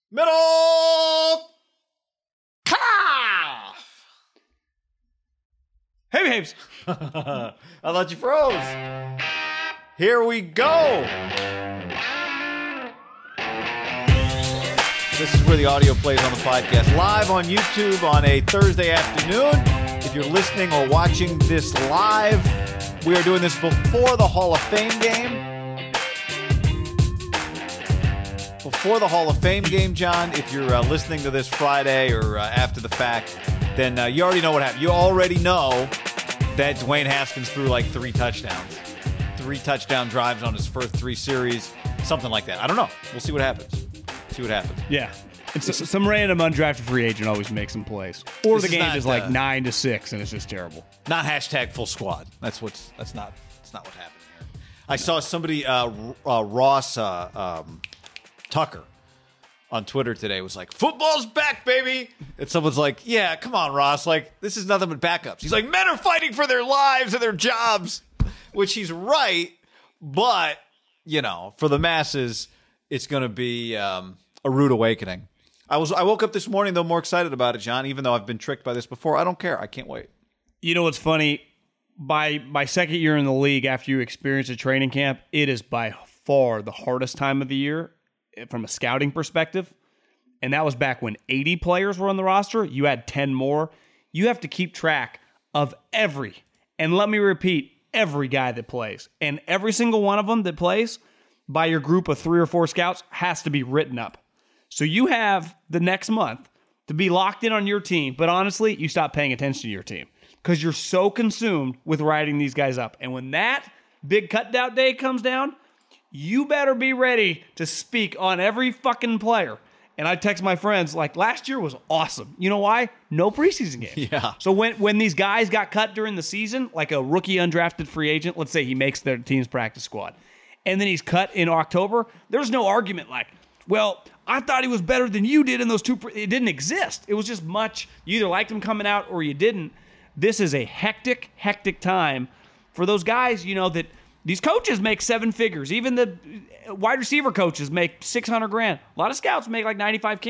Middle calf. Hey, babes. I thought you froze. Here we go. This is where the audio plays on the podcast. Live on YouTube on a Thursday afternoon. If you're listening or watching this live, we are doing this before the Hall of Fame game. Before the Hall of Fame game, John, if you're listening to this Friday or after the fact, then you already know what happened. You already know that Dwayne Haskins threw like 3 touchdowns. 3 touchdown drives on his first 3 series. Something like that. I don't know. We'll see what happens. Yeah. It's some random undrafted free agent always makes some plays. Or the game is like 9-6 and it's just terrible. Not hashtag full squad. That's not what happened here. I saw somebody, Ross Tucker on Twitter today was like, football's back, baby. And someone's like, yeah, come on, Ross. Like, this is nothing but backups. He's like, men are fighting for their lives and their jobs, which he's right. But, you know, for the masses, it's going to be a rude awakening. I woke up this morning, though, more excited about it, John, even though I've been tricked by this before. I don't care. I can't wait. You know what's funny? By my second year in the league, after you experience a training camp, it is by far the hardest time of the year from a scouting perspective. And that was back when 80 players were on the roster. You had 10 more. You have to keep track of every, and let me repeat, every guy that plays. And every single one of them that plays by your group of 3 or 4 scouts has to be written up. So you have the next month to be locked in on your team, but honestly, you stop paying attention to your team because you're so consumed with writing these guys up. And when that big cut-down day comes down, you better be ready to speak on every fucking player. And I text my friends, like, last year was awesome. You know why? No preseason games. Yeah. So when these guys got cut during the season, like a rookie undrafted free agent, let's say he makes their team's practice squad, and then he's cut in October, there's no argument like, well, I thought he was better than you did in those 2. It didn't exist. It was just much. You either liked him coming out or you didn't. This is a hectic time for those guys, you know, that these coaches make 7 figures. Even the wide receiver coaches make $600,000. A lot of scouts make like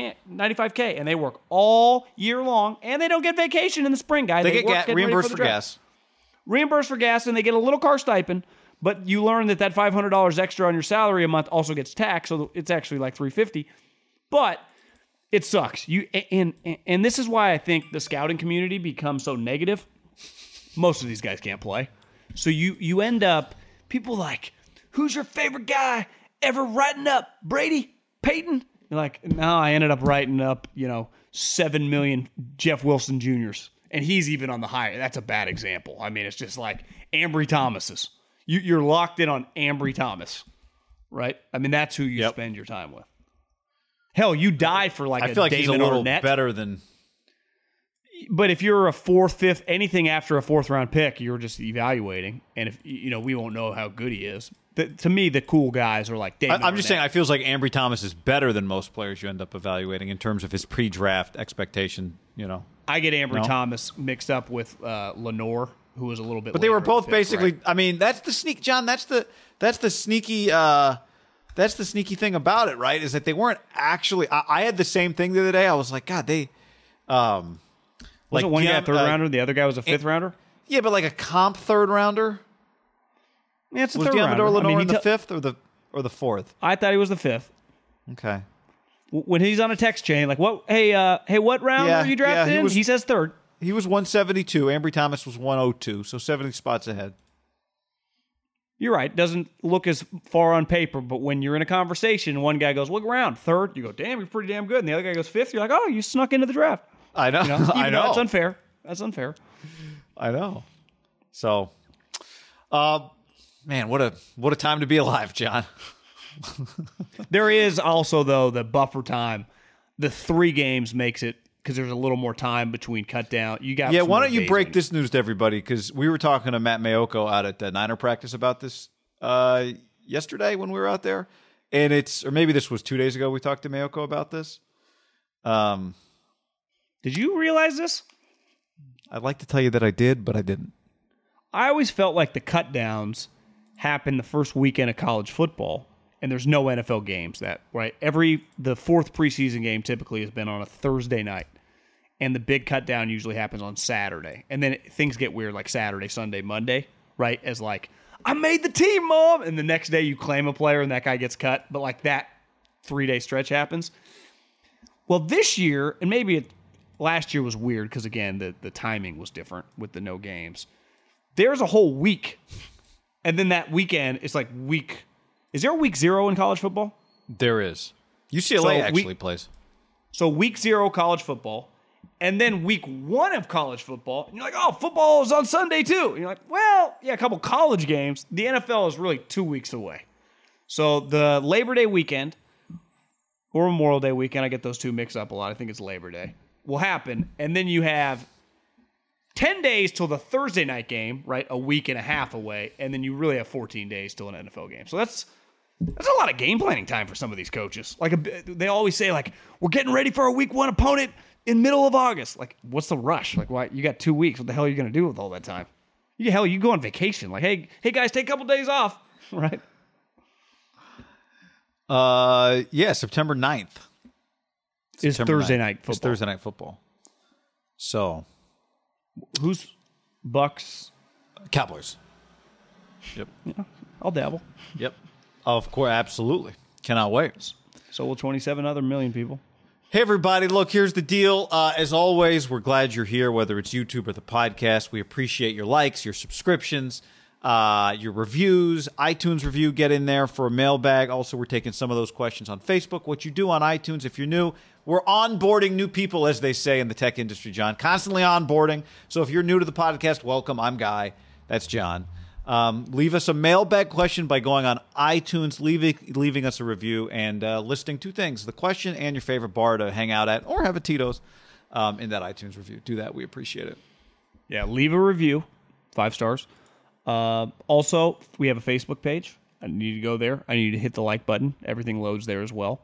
$95K, and they work all year long, and they don't get vacation in the spring, guys. They get reimbursed for gas. Reimbursed for gas, and they get a little car stipend. But you learn that $500 extra on your salary a month also gets taxed, so it's actually like $350. But it sucks. And this is why I think the scouting community becomes so negative. Most of these guys can't play. So you end up, people like, who's your favorite guy ever writing up? Brady? Peyton? You're like, no, I ended up writing up, 7 million Jeff Wilson Jr.'s. And he's even on the higher. That's a bad example. I mean, it's just like Ambry Thomas's. You're locked in on Ambry Thomas, right? I mean, that's who you spend your time with. Hell, you die for like I feel like David he's a little Arnett. better than. But if you're a 4th, 5th, anything after a 4th round pick, you're just evaluating. And if we won't know how good he is. To me, the cool guys are like David. I'm just saying, I feels like Ambry Thomas is better than most players you end up evaluating in terms of his pre-draft expectation. I get Ambry Thomas mixed up with Lenore, who was a little bit. But they were both basically. Right? I mean, that's the sneak, John. That's the sneaky. That's the sneaky thing about it, right? Is that they weren't actually. I had the same thing the other day. I was like, God, they. Was it one guy a 3rd rounder? The other guy was a 5th rounder. Yeah, but like a comp 3rd rounder. Yeah, it's a was 3rd rounder. Deommodore Lenoir in the 5th or the 4th? I thought he was the 5th. Okay. When he's on a text chain, like, what? Hey, what round were you drafted in? He says 3rd. He was 172. Ambry Thomas was 102, so 70 spots ahead. You're right. Doesn't look as far on paper, but when you're in a conversation, one guy goes, what round? 3rd. You go, damn, you're pretty damn good. And the other guy goes 5th. You're like, oh, you snuck into the draft. I know. I know. That's unfair. I know. So, man, what a time to be alive, John. There is also, though, the buffer time. The 3 games makes it, because there's a little more time between cut down. Why don't you break this news to everybody? Because we were talking to Matt Mayoko out at the Niner practice about this yesterday when we were out there. And or maybe this was 2 days ago we talked to Mayoko about this. Did you realize this? I'd like to tell you that I did, but I didn't. I always felt like the cut downs happened the first weekend of college football. and there's no NFL games the fourth preseason game typically has been on a Thursday night, and the big cut down usually happens on Saturday, and then things get weird like Saturday, Sunday, Monday, right? As like, I made the team, Mom, and the next day you claim a player and that guy gets cut, but like that 3-day stretch happens. Well, this year, and last year was weird because again the timing was different with the no games. There's a whole week, and then that weekend it's like week. Is there a week 0 in college football? There is. UCLA actually plays. So week 0 college football, and then week 1 of college football, and you're like, oh, football is on Sunday too. And you're like, well, yeah, a couple college games. The NFL is really 2 weeks away. So the Labor Day weekend or Memorial Day weekend, I get those two mixed up a lot. I think it's Labor Day, will happen, and then you have 10 days till the Thursday night game, right? A week and a half away, and then you really have 14 days till an NFL game. So that's a lot of game planning time for some of these coaches. Like they always say, like, we're getting ready for a week 1 opponent in middle of August. Like, what's the rush? Like, why you got 2 weeks? What the hell are you going to do with all that time? You go on vacation. Like, hey guys, take a couple days off, right? September 9th. Is Thursday night football. It's Thursday night football. So, who's Bucks? Cowboys. Yep. Yeah, I'll dabble. Yep. Of course, absolutely. Cannot wait. So will 27 other million people. Hey, everybody. Look, here's the deal. As always, we're glad you're here, whether it's YouTube or the podcast. We appreciate your likes, your subscriptions, your reviews, iTunes review. Get in there for a mailbag. Also, we're taking some of those questions on Facebook. What you do on iTunes, if you're new, we're onboarding new people, as they say in the tech industry, John. Constantly onboarding. So if you're new to the podcast, welcome. I'm Guy. That's John. Leave us a mailbag question by going on iTunes, leaving us a review, and listing 2 things: the question and your favorite bar to hang out at or have a Tito's in that iTunes review. Do that. We appreciate it. Yeah, leave a review. 5 stars. Also, we have a Facebook page. I need you to go there. I need you to hit the like button. Everything loads there as well.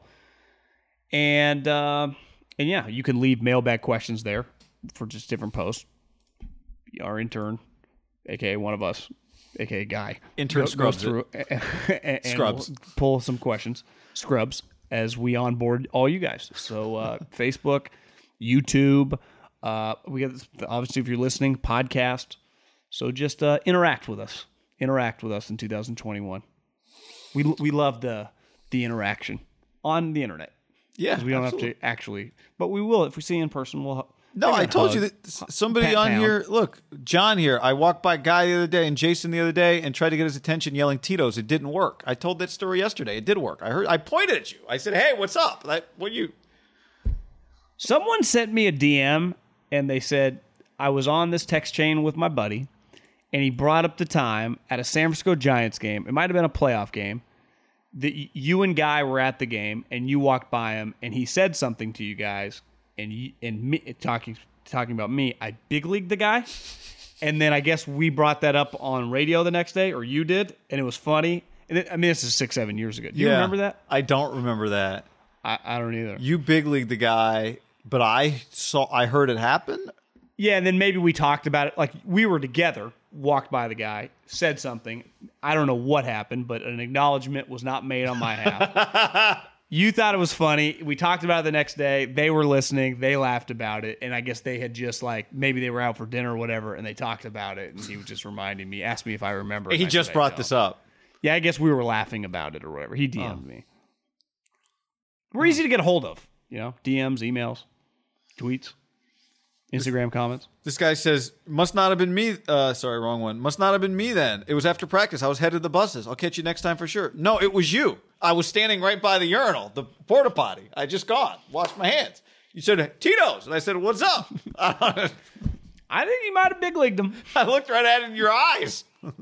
And yeah, you can leave mailbag questions there for just different posts. Our intern, a.k.a. one of us, a.k.a. Guy. Intern scrubs through and Scrubs. we'll pull some questions. Scrubs, as we onboard all you guys. So Facebook, YouTube, we got obviously, if you're listening, podcast. So just interact with us. Interact with us in 2021. We love the interaction on the internet. Yeah, we don't have to actually, but we will if we see you in person. We'll. No, I told you that somebody on here. Look, John here. I walked by Guy the other day and Jason the other day and tried to get his attention, yelling Tito's. It didn't work. I told that story yesterday. It did work. I pointed at you. I said, "Hey, what's up?" What you? Someone sent me a DM and they said I was on this text chain with my buddy, and he brought up the time at a San Francisco Giants game. It might have been a playoff game. That you and Guy were at the game, and you walked by him, and he said something to you guys, and me talking about me. I big leagued the guy, and then I guess we brought that up on radio the next day, or you did, and it was funny. And this is 6-7 years ago. Do you remember that? I don't remember that. I don't either. You big leagued the guy, but I heard it happen. Yeah, and then maybe we talked about it. Like, we were together, walked by the guy, said something. I don't know what happened, but an acknowledgement was not made on my half. You thought it was funny. We talked about it the next day. They were listening. They laughed about it. And I guess they had just, like, maybe they were out for dinner or whatever, and they talked about it. And he was just reminding me, asked me if I remember. He just brought this up. Yeah, I guess we were laughing about it or whatever. He DM'd me. We're easy to get a hold of. DMs, emails, tweets. Instagram comments. This guy says, must not have been me. Sorry, wrong one. Must not have been me then. It was after practice. I was headed to the buses. I'll catch you next time for sure. No, it was you. I was standing right by the urinal, the porta potty. I just gone. Washed my hands. You said, Tito's. And I said, what's up? I think you might have big leagued him. I looked right at it in your eyes.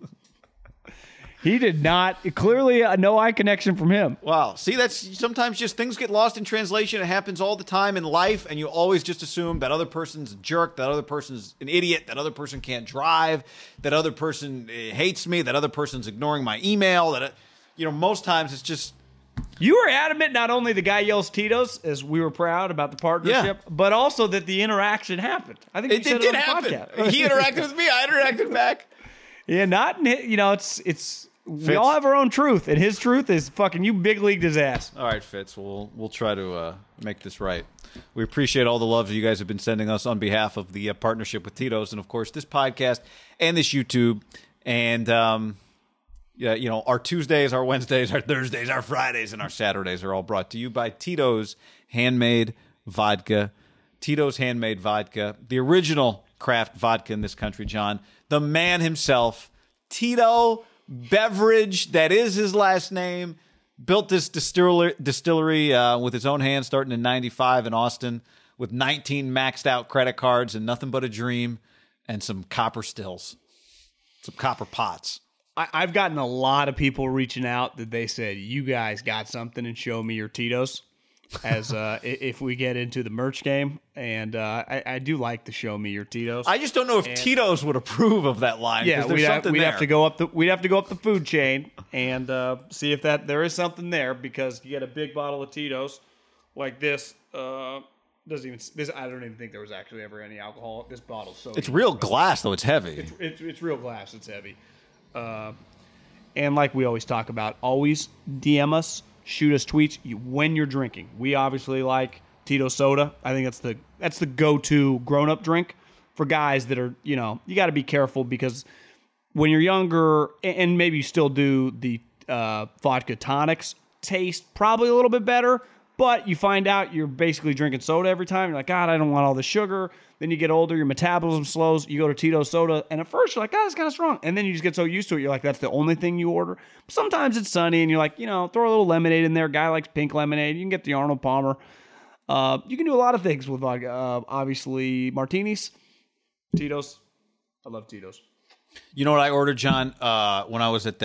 He did not. Clearly, no eye connection from him. Wow. See, that's sometimes just things get lost in translation. It happens all the time in life, and you always just assume that other person's a jerk, that other person's an idiot, that other person can't drive, that other person hates me, that other person's ignoring my email. Most times it's just. You were adamant not only the guy yells Tito's, as we were proud about the partnership, but also that the interaction happened. I think it did happen. He interacted with me. I interacted back. Yeah, it's We all have our own truth, and his truth is fucking you big leagued his ass. All right, Fitz. We'll try to make this right. We appreciate all the love you guys have been sending us on behalf of the partnership with Tito's, and of course this podcast and this YouTube, and our Tuesdays, our Wednesdays, our Thursdays, our Fridays, and our Saturdays are all brought to you by Tito's Handmade Vodka. Tito's Handmade Vodka, the original craft vodka in this country, John. The man himself, Tito Beverage, that is his last name, built this distillery with his own hands starting in 95 in Austin with 19 maxed out credit cards and nothing but a dream and some copper stills, some copper pots. I've gotten a lot of people reaching out that they said, you guys got something and show me your Tito's as if we get into the merch game. And I do like to show me your Tito's. I just don't know if Tito's would approve of that line. Yeah, we'd have to go up the food chain and see if there is something there, because you get a big bottle of Tito's like this. I don't even think there was actually ever any alcohol. This bottle's so it's real glass though. It's heavy. It's real glass. It's heavy. And like we always talk about, always DM us, shoot us tweets when you're drinking. We obviously like Tito soda. I think that's the go-to grown-up drink for guys that are, you got to be careful, because when you're younger, and maybe you still do, the vodka tonics taste probably a little bit better, but you find out you're basically drinking soda every time. You're like, God, I don't want all the sugar. Then you get older, your metabolism slows. You go to Tito soda, and at first you're like, God, it's kind of strong. And then you just get so used to it, you're like, that's the only thing you order. Sometimes it's sunny, and you're like, throw a little lemonade in there. Guy likes pink lemonade. You can get the Arnold Palmer. You can do a lot of things with vodka. Obviously, martinis, Tito's. I love Tito's. You know what I ordered, John? When I was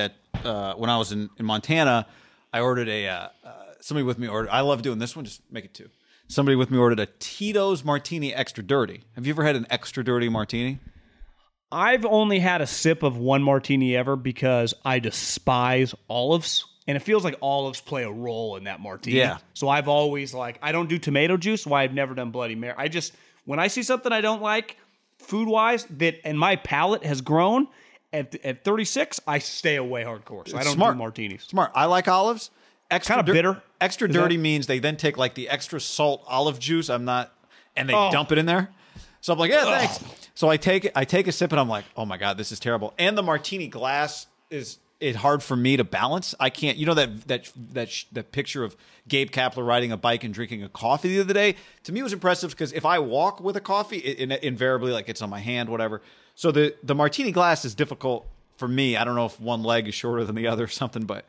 in Montana, I ordered somebody with me ordered. I love doing this one. Just make it two. Somebody with me ordered a Tito's Martini Extra Dirty. Have you ever had an Extra Dirty Martini? I've only had a sip of one martini ever, because I despise olives. And it feels like olives play a role in that martini. Yeah. So I've always I don't do tomato juice, so I've never done Bloody Mary. When I see something I don't like, food-wise, and my palate has grown, at 36, I stay away hardcore. So I don't do martinis. Smart. I like olives. Kind of bitter. Extra dirty means they then take the extra salt olive juice. And they dump it in there. So I'm like, yeah, thanks. So I take a sip and I'm like, oh my God, this is terrible. And the martini glass is hard for me to balance. I can't. That picture of Gabe Kapler riding a bike and drinking a coffee the other day, to me was impressive, because if I walk with a coffee, it invariably it's on my hand, whatever. So the martini glass is difficult for me. I don't know if one leg is shorter than the other or something, but.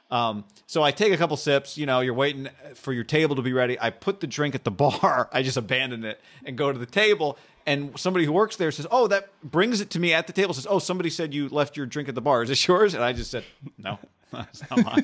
So I take a couple sips, you're waiting for your table to be ready. I put the drink at the bar. I just abandon it and go to the table. And somebody who works there says, oh, that brings it to me at the table, says, oh, somebody said you left your drink at the bar. Is this yours? And I just said, no, that's not mine.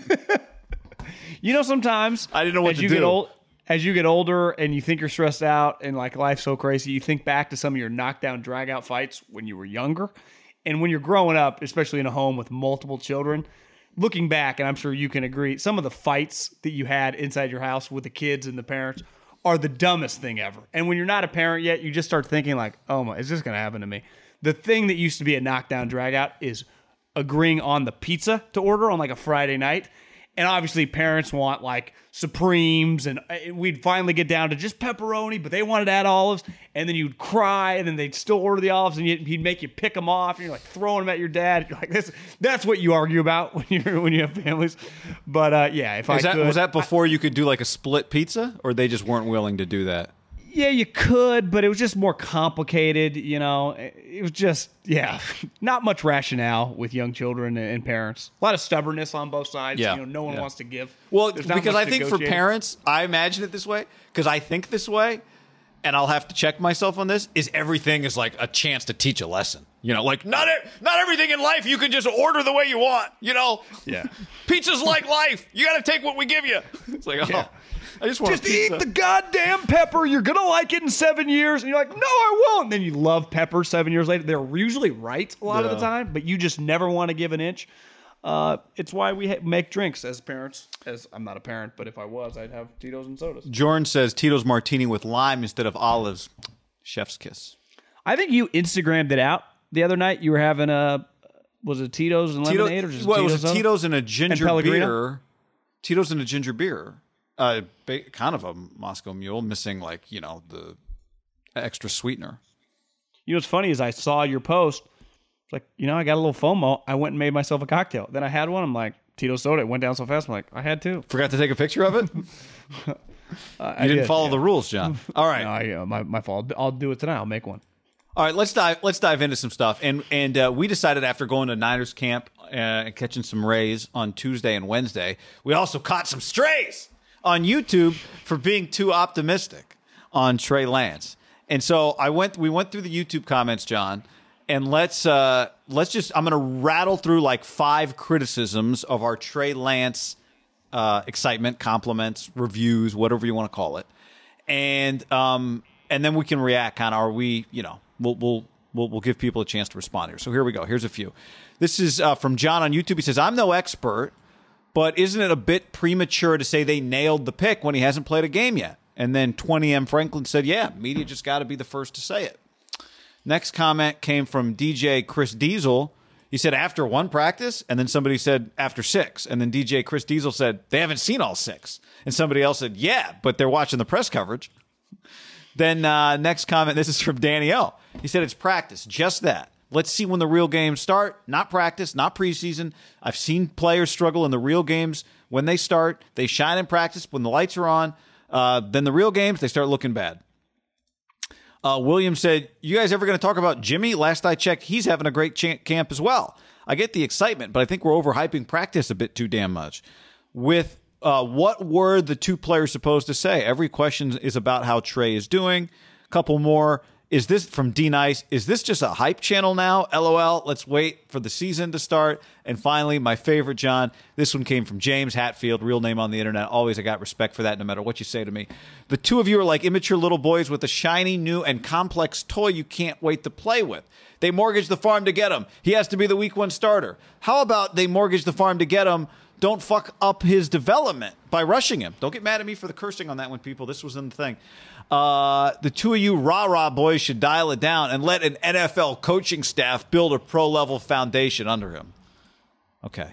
Sometimes I didn't know what to do. As you get older and you think you're stressed out and life's so crazy, you think back to some of your knockdown, drag out fights when you were younger. And when you're growing up, especially in a home with multiple children, looking back, and I'm sure you can agree, some of the fights that you had inside your house with the kids and the parents are the dumbest thing ever. And when you're not a parent yet, you just start thinking oh my, is this going to happen to me? The thing that used to be a knockdown, drag out is agreeing on the pizza to order on a Friday night. And obviously parents want Supremes, and we'd finally get down to just pepperoni, but they wanted to add olives, and then you'd cry, and then they'd still order the olives, and he'd make you pick them off, and you're throwing them at your dad. You're this. That's what you argue about when you have families. But was that before you could do a split pizza, or they just weren't willing to do that? Yeah, you could, but it was just more complicated, It was just, not much rationale with young children and parents. A lot of stubbornness on both sides. Yeah. No one wants to give. Well, because I think for parents, I imagine it this way, because I think this way, and I'll have to check myself on this, is everything is a chance to teach a lesson. Not everything in life you can just order the way you want, Yeah. Pizza's like life. You got to take what we give you. It's yeah. I just want eat the goddamn pepper. You're going to like it in 7 years. And you're like, no, I won't. And then you love pepper 7 years later. They're usually right a lot of the time, but you just never want to give an inch. It's why we make drinks as parents. As I'm not a parent, but if I was, I'd have Tito's and sodas. Jordan says Tito's Martini with lime instead of olives. Chef's kiss. I think you Instagrammed it out the other night. You were having a Was it Tito's and lemonade or just well, it Tito's? was a Tito's and a ginger Pellegrino? beer. Tito's and a ginger beer. Kind of a Moscow Mule, missing the extra sweetener. You know what's funny is I saw your post. It's like, I got a little FOMO. I went and made myself a cocktail. Then I had one. I'm like, Tito's soda. It went down so fast. I'm like, I had two. Forgot to take a picture of it? You didn't follow the rules, John. All right. No, my fault. I'll do it tonight. I'll make one. All right, let's dive into some stuff. And we decided after going to Niners camp and catching some rays on Tuesday and Wednesday, we also caught some strays on YouTube for being too optimistic on Trey Lance. And so we went through the YouTube comments, John, and let's just I'm going to rattle through like 5 criticisms of our Trey Lance excitement, compliments, reviews, whatever you want to call it, and then we can react. Kind of, are we? We'll give people a chance to respond here. So here we go. Here's a few. This is from John on YouTube. He says, "I'm no expert, but isn't it a bit premature to say they nailed the pick when he hasn't played a game yet?" And then 20M Franklin said, "Yeah, media just got to be the first to say it." Next comment came from DJ Chris Diesel. He said, "After 1 practice," and then somebody said, "After 6." And then DJ Chris Diesel said, "They haven't seen all 6." And somebody else said, "Yeah, but they're watching the press coverage." Then next comment, this is from Danielle. He said, "It's practice, just that. Let's see when the real games start. Not practice, not preseason. I've seen players struggle in the real games when they start. They shine in practice when the lights are on. Then the real games, they start looking bad." William said, "You guys ever going to talk about Jimmy? Last I checked, he's having a great camp as well. I get the excitement, but I think we're overhyping practice a bit too damn much. With what were the 2 players supposed to say? Every question is about how Trey is doing. Couple more. Is this from D Nice? Is this just a hype channel now? LOL. Let's wait for the season to start." And finally, my favorite, John. This one came from James Hatfield, real name on the internet. Always, I got respect for that, no matter what you say to me. "The 2 of you are like immature little boys with a shiny, new, and complex toy you can't wait to play with. They mortgaged the farm to get him. He has to be the week 1 starter. How about they mortgage the farm to get him? Don't fuck up his development by rushing him." Don't get mad at me for the cursing on that one, people. This was in the thing. "The 2 of you rah-rah boys should dial it down and let an NFL coaching staff build a pro-level foundation under him." Okay.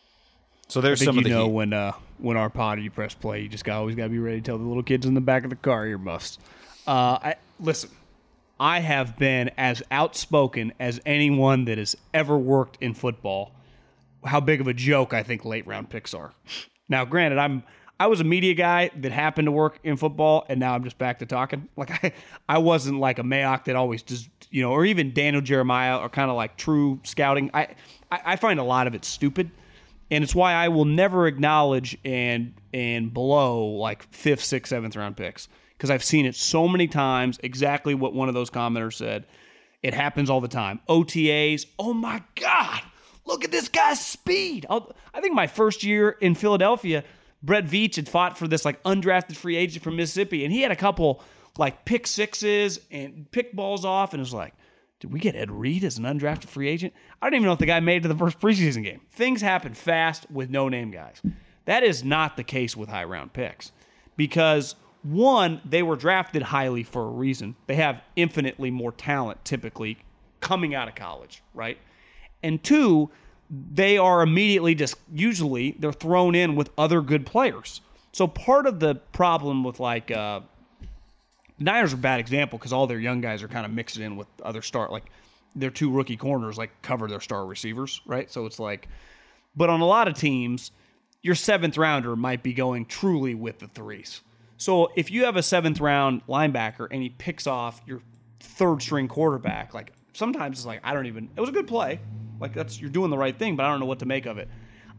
So there's some of the heat. When our pod, you press play, you just always got to be ready to tell the little kids in the back of the car earmuffs. Listen, I have been as outspoken as anyone that has ever worked in football. How big of a joke I think late round picks are. Now, granted, I was a media guy that happened to work in football, and now I'm just back to talking. Like I wasn't like a Mayock that always just, or even Daniel Jeremiah or kind of like true scouting. I find a lot of it stupid, and it's why I will never acknowledge and blow like 5th, 6th, 7th round picks, because I've seen it so many times. Exactly what one of those commenters said. It happens all the time. OTAs. Oh my God. Look at this guy's speed. I think my first year in Philadelphia, Brett Veach had fought for this like undrafted free agent from Mississippi, and he had a couple like pick 6s and pick balls off, and it was like, did we get Ed Reed as an undrafted free agent? I don't even know if the guy made it to the first preseason game. Things happen fast with no-name guys. That is not the case with high-round picks because, one, they were drafted highly for a reason. They have infinitely more talent typically coming out of college, right? And 2, they are immediately usually they're thrown in with other good players. So part of the problem with like Niners are a bad example because all their young guys are kind of mixed in with other like their 2 rookie corners like cover their star receivers, right? So it's like, but on a lot of teams, your 7th rounder might be going truly with the 3s. So if you have a 7th round linebacker and he picks off your 3rd string quarterback, like sometimes it's like, it was a good play. Like you're doing the right thing, but I don't know what to make of it.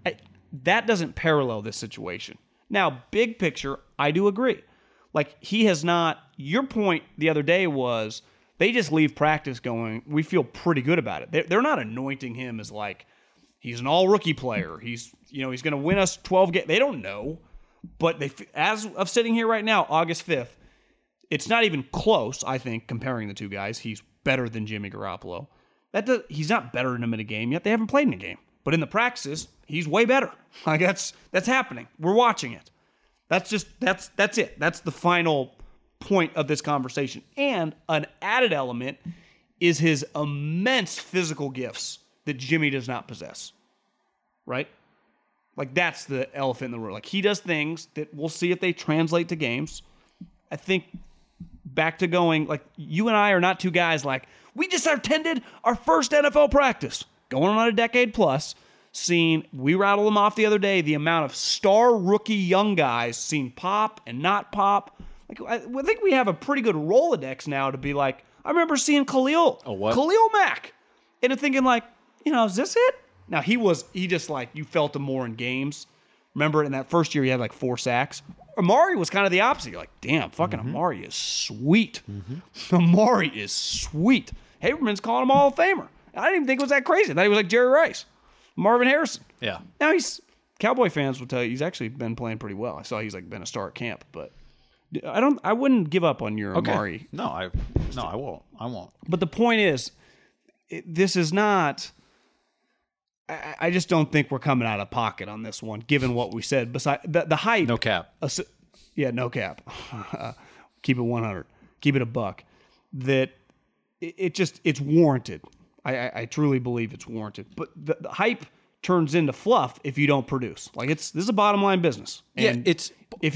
That doesn't parallel this situation. Now, big picture, I do agree. Like he has not, your point the other day was they just leave practice going, we feel pretty good about it. They're not anointing him as like, he's an all rookie player. He's going to win us 12 games. They don't know, but as of sitting here right now, August 5th, it's not even close, I think, comparing the 2 guys. He's better than Jimmy Garoppolo. He's not better than him in a game yet. They haven't played in a game. But in the practices, he's way better. Like that's happening. We're watching it. That's it. That's the final point of this conversation. And an added element is his immense physical gifts that Jimmy does not possess. Right? Like, that's the elephant in the room. Like, he does things that we'll see if they translate to games. I think back to going, like, you and I are not two guys like, we just attended our first NFL practice. Going on a decade plus, we rattled them off the other day, the amount of star rookie young guys seen pop and not pop. Like, I think we have a pretty good Rolodex now to be like, I remember seeing Khalil Mack. And I'm thinking, like, is this it? Now, he just, like, you felt him more in games. Remember, in that first year, he had, like, 4 sacks. Amari was kind of the opposite. You're like, damn, fucking Amari is sweet. Amari is sweet. Haberman's calling him Hall of Famer. I didn't even think it was that crazy. I thought he was like Jerry Rice, Marvin Harrison. Yeah. Now Cowboy fans will tell you he's actually been playing pretty well. I saw he's, like, been a star at camp, but I wouldn't give up on your Amari. No, I won't. I won't. But the point is, this is not... I just don't think we're coming out of pocket on this one, given what we said. Besides the hype, no cap. Yeah, no cap. Keep it 100. Keep it a buck. That it's warranted. I truly believe it's warranted. But the hype turns into fluff if you don't produce. Like, this is a bottom line business. And yeah, it's if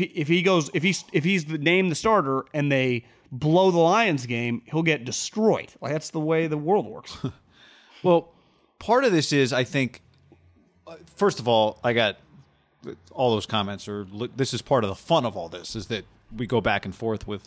he's named the starter and they blow the Lions game, he'll get destroyed. Like, that's the way the world works. Well. Part of this is, I think, first of all, I got all those comments. This is part of the fun of all this, is that we go back and forth with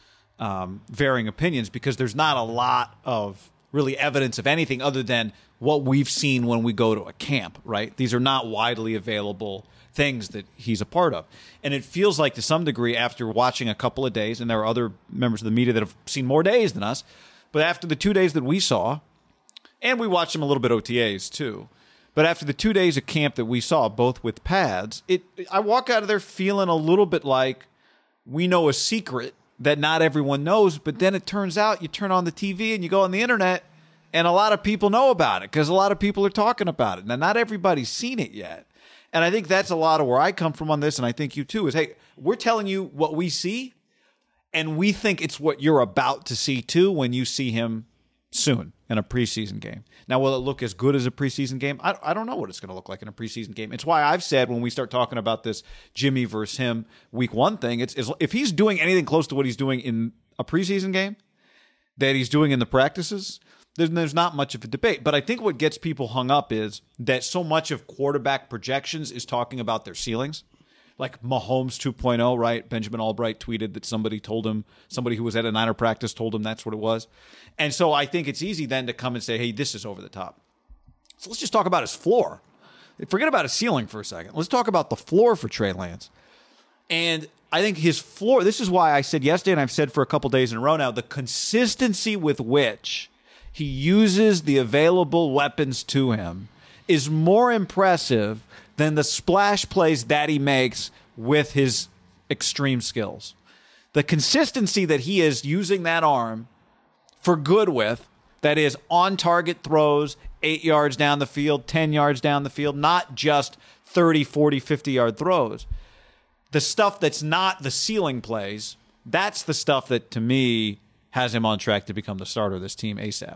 varying opinions, because there's not a lot of really evidence of anything other than what we've seen when we go to a camp, right? These are not widely available things that he's a part of. And it feels like, to some degree, after watching a couple of days, and there are other members of the media that have seen more days than us, but after the 2 days that we saw, and we watched them a little bit OTAs too. But after the 2 days of camp that we saw, both with pads, I walk out of there feeling a little bit like we know a secret that not everyone knows. But then it turns out you turn on the TV and you go on the internet, and a lot of people know about it because a lot of people are talking about it. Now, not everybody's seen it yet. And I think that's a lot of where I come from on this, and I think you too, is, hey, we're telling you what we see, and we think it's what you're about to see too when you see him soon in a preseason game. Now, will it look as good as a preseason game? I don't know what it's going to look like in a preseason game. It's why I've said, when we start talking about this Jimmy versus him week 1 thing, it's if he's doing anything close to what he's doing in a preseason game that he's doing in the practices, then there's not much of a debate. But I think what gets people hung up is that so much of quarterback projections is talking about their ceilings. Like Mahomes 2.0, right? Benjamin Albright tweeted that somebody who was at a Niner practice told him that's what it was. And so I think it's easy then to come and say, hey, this is over the top. So let's just talk about his floor. Forget about his ceiling for a second. Let's talk about the floor for Trey Lance. And I think his floor, this is why I said yesterday, and I've said for a couple days in a row now, the consistency with which he uses the available weapons to him is more impressive than the splash plays that he makes with his extreme skills. The consistency that he is using that arm for good with, that is on-target throws, 8 yards down the field, 10 yards down the field, not just 30, 40, 50-yard throws. The stuff that's not the ceiling plays, that's the stuff that, to me, has him on track to become the starter of this team ASAP.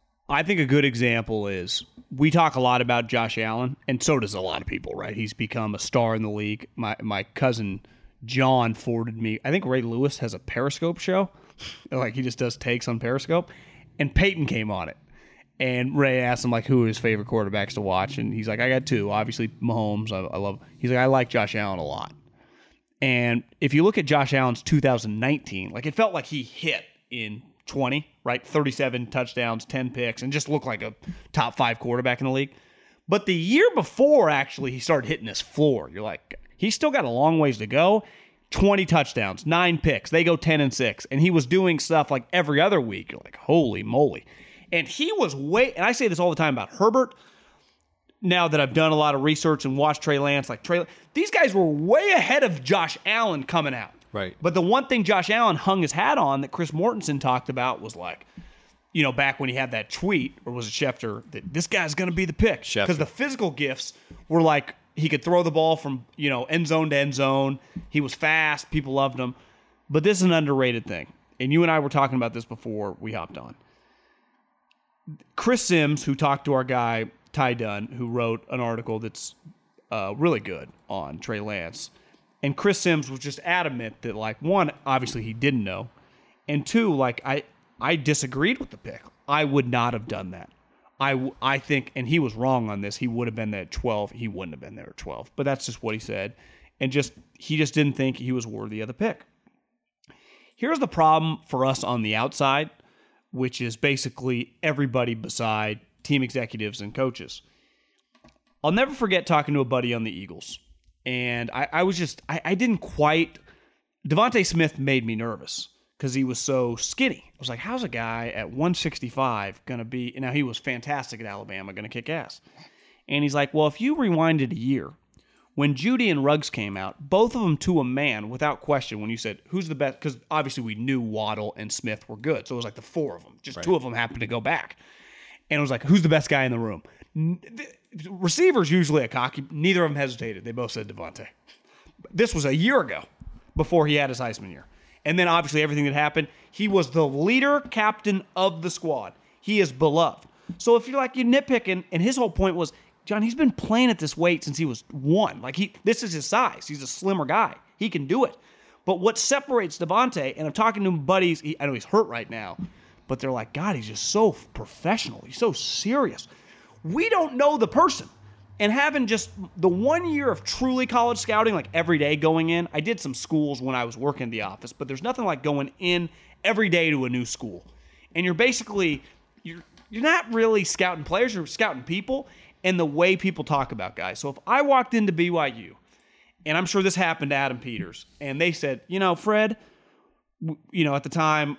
I think a good example is, we talk a lot about Josh Allen, and so does a lot of people, right? He's become a star in the league. My cousin John forwarded me, I think Ray Lewis has a Periscope show. Like, he just does takes on Periscope. And Peyton came on it. And Ray asked him, like, who are his favorite quarterbacks to watch. And he's like, I got 2. Obviously, Mahomes. He's like, I like Josh Allen a lot. And if you look at Josh Allen's 2019, like, it felt like he hit in 20, right? 37 touchdowns, 10 picks, and just looked like a top 5 quarterback in the league. But the year before, actually, he started hitting his floor. You're like, he's still got a long ways to go. 20 touchdowns, 9 picks. They go 10-6. And he was doing stuff like every other week. You're like, holy moly. And he was and I say this all the time about Herbert. Now that I've done a lot of research and watched Trey Lance, these guys were way ahead of Josh Allen coming out. Right. But the one thing Josh Allen hung his hat on that Chris Mortensen talked about was, like, back when he had that tweet, or was it Schefter, that this guy's going to be the pick. Because the physical gifts were like, he could throw the ball from, end zone to end zone. He was fast. People loved him. But this is an underrated thing. And you and I were talking about this before we hopped on. Chris Sims, who talked to our guy Ty Dunn, who wrote an article that's really good on Trey Lance, and Chris Sims was just adamant that, like, one, obviously he didn't know, and two, like, I disagreed with the pick. I would not have done that. I think, and he was wrong on this, he would have been there at 12. He wouldn't have been there at 12, but that's just what he said, and he just didn't think he was worthy of the pick. Here's the problem for us on the outside, which is basically everybody beside team executives and coaches. I'll never forget talking to a buddy on the Eagles. And I didn't quite, Devontae Smith made me nervous because he was so skinny. I was like, how's a guy at 165 going to be, now he was fantastic at Alabama, going to kick ass. And he's like, well, if you rewinded a year, when Judy and Ruggs came out, both of them to a man, without question, when you said, who's the best? Because obviously we knew Waddle and Smith were good. So it was like the four of them. Just right. Two of them happened to go back. And it was like, who's the best guy in the room? Receivers usually a cocky. Neither of them hesitated. They both said Devontae. This was a year ago before he had his Heisman year. And then obviously everything that happened, he was the leader captain of the squad. He is beloved. So if you're like, you nitpicking, and his whole point was, John, he's been playing at this weight since he was 1. Like, this is his size. He's a slimmer guy. He can do it. But what separates Devontae, and I'm talking to buddies, I know he's hurt right now, but they're like, God, he's just so professional. He's so serious. We don't know the person. And having just the 1 year of truly college scouting, like every day going in, I did some schools when I was working in the office, but there's nothing like going in every day to a new school. And you're basically, you're not really scouting players, you're scouting people and the way people talk about guys. So if I walked into BYU, and I'm sure this happened to Adam Peters, and they said, Fred, at the time,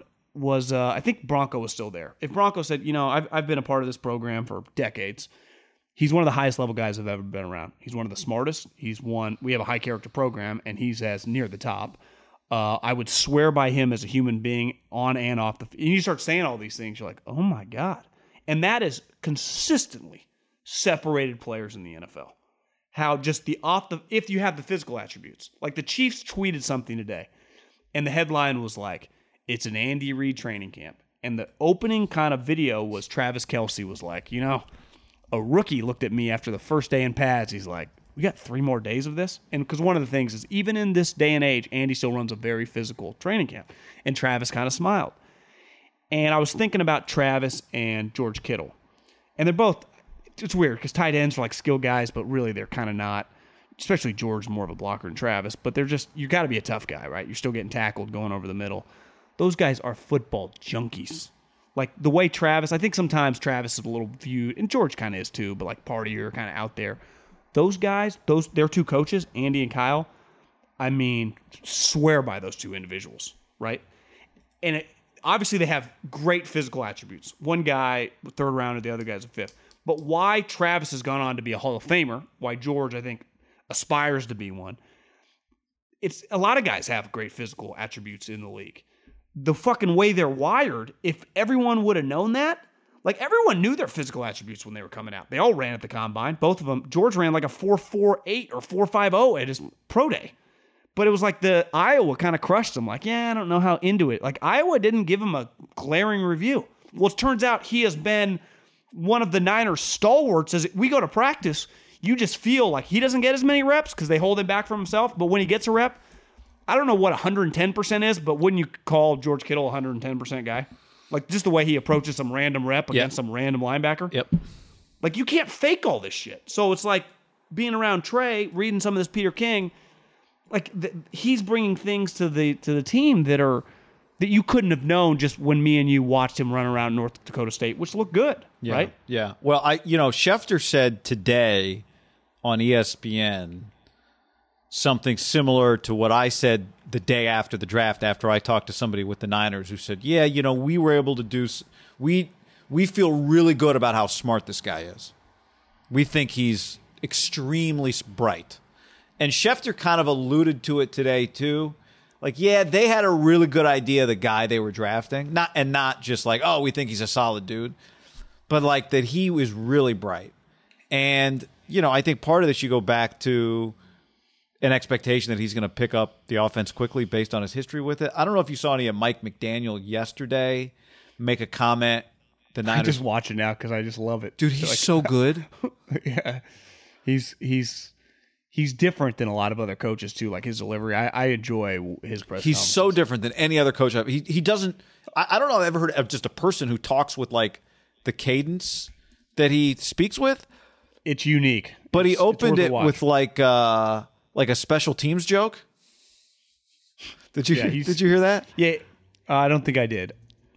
I think Bronco was still there. If Bronco said, I've been a part of this program for decades, he's one of the highest level guys I've ever been around. He's one of the smartest. We have a high character program, and he's as near the top. I would swear by him as a human being on and off the field. And you start saying all these things, you're like, oh my God. And that is consistently separated players in the NFL. How just if you have the physical attributes. Like the Chiefs tweeted something today, and the headline was like, it's an Andy Reid training camp. And the opening kind of video was Travis Kelce was like, a rookie looked at me after the first day in pads. He's like, we got 3 more days of this? And because one of the things is, even in this day and age, Andy still runs a very physical training camp. And Travis kind of smiled. And I was thinking about Travis and George Kittle. And they're both, it's weird because tight ends are like skill guys, but really they're kind of not. Especially George, more of a blocker than Travis. But they're just, you got to be a tough guy, right? You're still getting tackled going over the middle. Those guys are football junkies. Like the way Travis, I think sometimes Travis is a little viewed, and George kind of is too, but like partier, kind of out there. Those guys, their 2 coaches, Andy and Kyle, swear by those 2 individuals, right? And obviously they have great physical attributes. One guy, 3rd rounder, the other guy's a 5th. But why Travis has gone on to be a Hall of Famer, why George, I think, aspires to be one, it's a lot of guys have great physical attributes in the league. The fucking way they're wired, if everyone would have known that, like everyone knew their physical attributes when they were coming out. They all ran at the combine. Both of them. George ran like a 4.48 or 4.50 at his pro day. But it was like the Iowa kind of crushed him. Like, I don't know how into it. Like Iowa didn't give him a glaring review. Well, it turns out he has been one of the Niners stalwarts. As we go to practice, you just feel like he doesn't get as many reps because they hold him back from himself. But when he gets a rep, I don't know what 110% is, but wouldn't you call George Kittle a 110% guy? Like just the way he approaches some random rep against some random linebacker? Yep. Like you can't fake all this shit. So it's like being around Trey, reading some of this Peter King, like he's bringing things to the team that you couldn't have known just when me and you watched him run around North Dakota State, which looked good, right? Yeah. Well, Schefter said today on ESPN something similar to what I said the day after the draft, after I talked to somebody with the Niners who said, we were able to do, we feel really good about how smart this guy is. We think he's extremely bright. And Schefter kind of alluded to it today too. Like, they had a really good idea of the guy they were drafting. Not just like, we think he's a solid dude. But like that he was really bright. And, I think part of this you go back to an expectation that he's going to pick up the offense quickly based on his history with it. I don't know if you saw any of Mike McDaniel yesterday make a comment the I Niners. just watch it now because I just love it. Dude, he's so good. Yeah. He's different than a lot of other coaches too. Like his delivery, I enjoy his press. He's so different than any other coach. He doesn't. I don't know. I've ever heard of just a person who talks with like the cadence that he speaks with. It's unique, But he opened worth a it watch. with like a special teams joke. Did you hear that? Yeah, I don't think I did.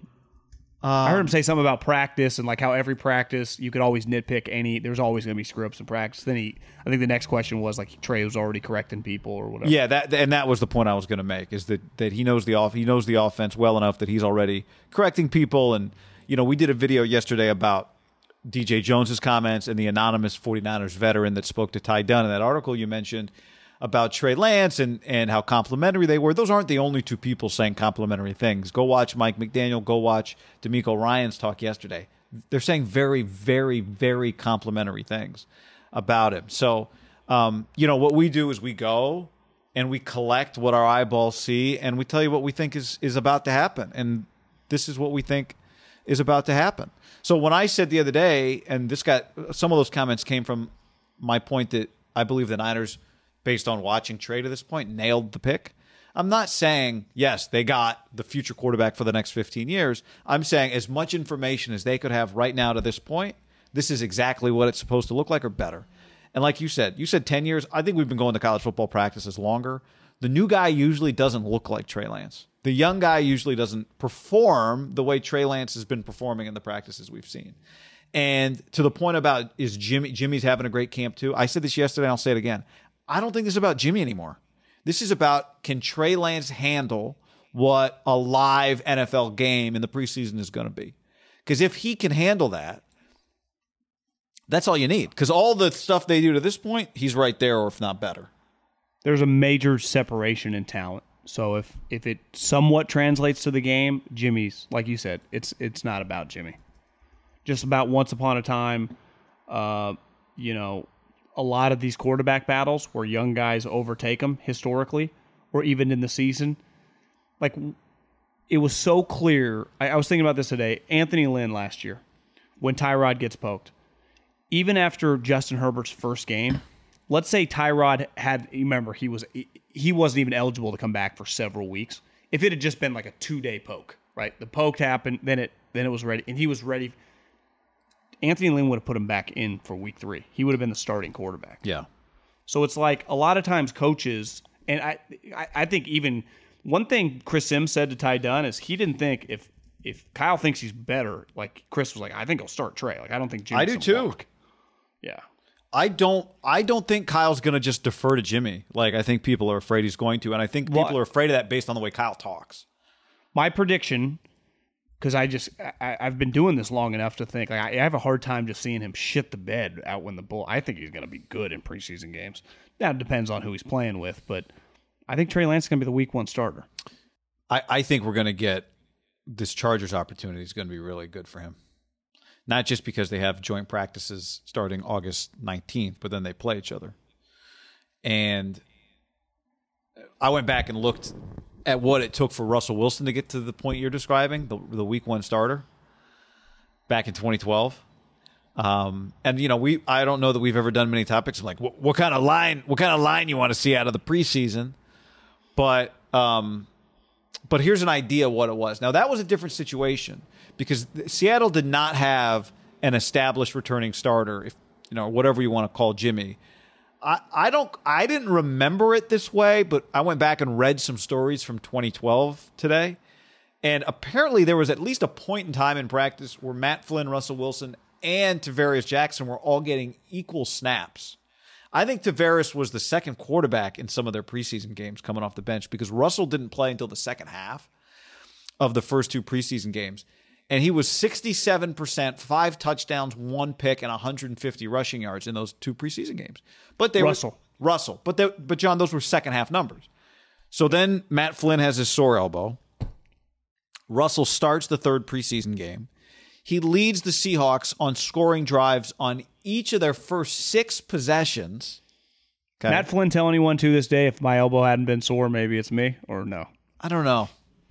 I heard him say something about practice and like how every practice you could always nitpick any. There's always going to be screw ups in practice. Then I think the next question was like Trey was already correcting people or whatever. Yeah, that was the point I was going to make is that he knows the offense well enough that he's already correcting people. And we did a video yesterday about DJ Jones's comments and the anonymous 49ers veteran that spoke to Ty Dunn in that article you mentioned about Trey Lance and how complimentary they were. Those aren't the only two people saying complimentary things. Go watch Mike McDaniel. Go watch D'Amico Ryan's talk yesterday. They're saying very, very, very complimentary things about him. So, what we do is we go and we collect what our eyeballs see and we tell you what we think is about to happen. And this is what we think is about to happen. So when I said the other day, and some of those comments came from my point that I believe the Niners, based on watching Trey to this point, nailed the pick. I'm not saying, yes, they got the future quarterback for the next 15 years. I'm saying as much information as they could have right now to this point, this is exactly what it's supposed to look like or better. And like you said 10 years. I think we've been going to college football practices longer. The new guy usually doesn't look like Trey Lance. The young guy usually doesn't perform the way Trey Lance has been performing in the practices we've seen. And to the point about Jimmy's having a great camp too. I said this yesterday and I'll say it again. I don't think this is about Jimmy anymore. This is about, can Trey Lance handle what a live NFL game in the preseason is going to be? Because if he can handle that, that's all you need. Because all the stuff they do to this point, he's right there, or if not better. There's a major separation in talent. So if it somewhat translates to the game, Jimmy's, like you said, it's not about Jimmy. Just about once upon a time, a lot of these quarterback battles where young guys overtake them historically, or even in the season, like it was so clear. I was thinking about this today. Anthony Lynn last year, when Tyrod gets poked, even after Justin Herbert's first game, let's say Tyrod remember he wasn't even eligible to come back for several weeks. If it had just been like a 2-day poke, right? The poke happened, then it was ready, and he was ready. Anthony Lynn would have put him back in for week 3. He would have been the starting quarterback. Yeah. So it's like a lot of times coaches, and I think even one thing Chris Sims said to Ty Dunn is he didn't think if Kyle thinks he's better, like Chris was like, I think he'll start Trey. Like I don't think Jimmy. I do too. Walk. Yeah. I don't think Kyle's going to just defer to Jimmy. Like I think people are afraid he's going to, and I think people are afraid of that based on the way Kyle talks. My prediction, because I've been doing this long enough to think, like I have a hard time just seeing him shit the bed out when the bull. I think he's going to be good in preseason games. Now it depends on who he's playing with, but I think Trey Lance is going to be the week 1 starter. I think we're going to get this Chargers opportunity is going to be really good for him. Not just because they have joint practices starting August 19th, but then they play each other. And I went back and looked at what it took for Russell Wilson to get to the point you're describing, the week 1 starter, back in 2012. And I don't know that we've ever done many topics like what kind of line you want to see out of the preseason, but here's an idea what it was. Now that was a different situation because Seattle did not have an established returning starter, if whatever you want to call Jimmy. I didn't remember it this way, but I went back and read some stories from 2012 today. And apparently there was at least a point in time in practice where Matt Flynn, Russell Wilson, and Tavares Jackson were all getting equal snaps. I think Tavares was the second quarterback in some of their preseason games coming off the bench because Russell didn't play until the second half of the first 2 preseason games. And he was 67%, 5 touchdowns, 1 pick, and 150 rushing yards in those 2 preseason games. But they Russell. But John, those were second half numbers. So then Matt Flynn has his sore elbow. Russell starts the 3rd preseason game. He leads the Seahawks on scoring drives on each of their first 6 possessions. Okay. Matt Flynn tell anyone to this day if my elbow hadn't been sore, maybe it's me or no? I don't know.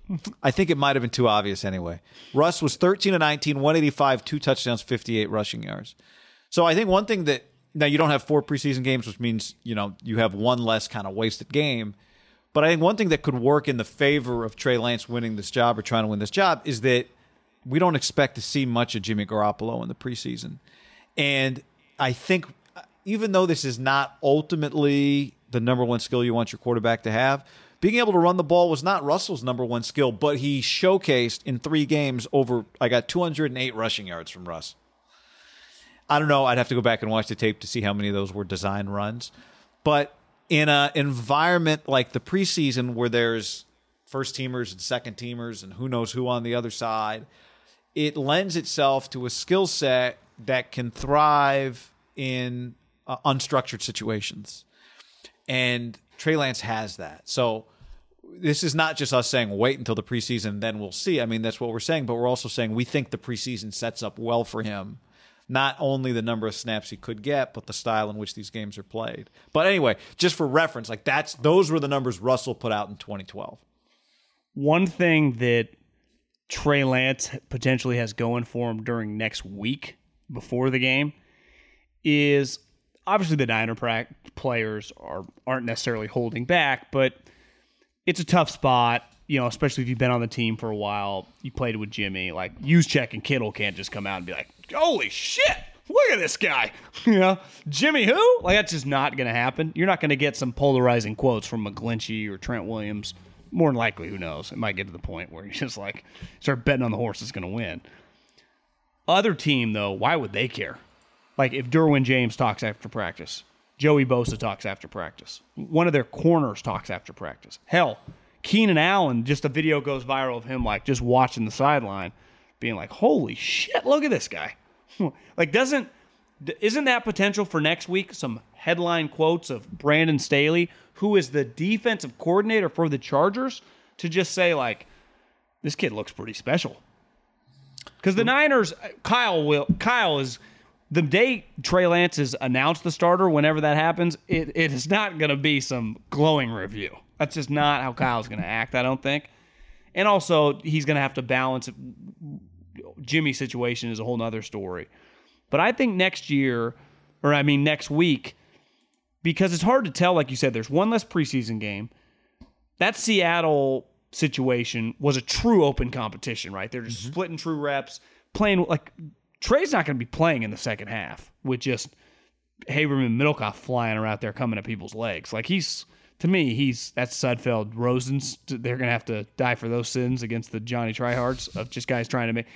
I think it might have been too obvious anyway. Russ was 13 of 19, 185, 2 touchdowns, 58 rushing yards. So I think one thing that now you don't have 4 preseason games, which means you have one less kind of wasted game. But I think one thing that could work in the favor of Trey Lance winning this job or trying to win this job is that we don't expect to see much of Jimmy Garoppolo in the preseason. And I think even though this is not ultimately the number one skill you want your quarterback to have, being able to run the ball was not Russell's number one skill, but he showcased in 3 games I got 208 rushing yards from Russ. I don't know. I'd have to go back and watch the tape to see how many of those were design runs. But in an environment like the preseason where there's first-teamers and second-teamers and who knows who on the other side, it lends itself to a skill set that can thrive in unstructured situations. And Trey Lance has that. So this is not just us saying wait until the preseason, then we'll see. I mean, that's what we're saying, but we're also saying we think the preseason sets up well for him. Not only the number of snaps he could get, but the style in which these games are played. But anyway, just for reference, those were the numbers Russell put out in 2012. One thing that Trey Lance potentially has going for him during next week before the game is obviously the Niner players aren't necessarily holding back, but it's a tough spot, especially if you've been on the team for a while. You played with Jimmy. Like, Juszczyk and Kittle can't just come out and be like, holy shit, look at this guy. Jimmy who? Like, that's just not going to happen. You're not going to get some polarizing quotes from McGlinchey or Trent Williams. More than likely, who knows? It might get to the point where you just start betting on the horse that's going to win. Other team, though, why would they care? Like, if Derwin James talks after practice, Joey Bosa talks after practice, one of their corners talks after practice. Hell, Keenan Allen, just a video goes viral of him, just watching the sideline, being like, holy shit, look at this guy. Isn't that potential for next week some headline quotes of Brandon Staley, who is the defensive coordinator for the Chargers, to just say, this kid looks pretty special? Because the Niners, Kyle is, the day Trey Lance is announced the starter, whenever that happens, it is not going to be some glowing review. That's just not how Kyle's going to act, I don't think. And also, he's going to have to balance it. Jimmy's situation is a whole nother story. But I think next week, because it's hard to tell, like you said, there's one less preseason game. That Seattle situation was a true open competition, right? They're just splitting true reps, playing Trey's not going to be playing in the second half with just Haberman and Middlecoff flying around there coming at people's legs. That's Sudfeld, Rosen's. They're going to have to die for those sins against the Johnny Tryhards of just guys trying to make.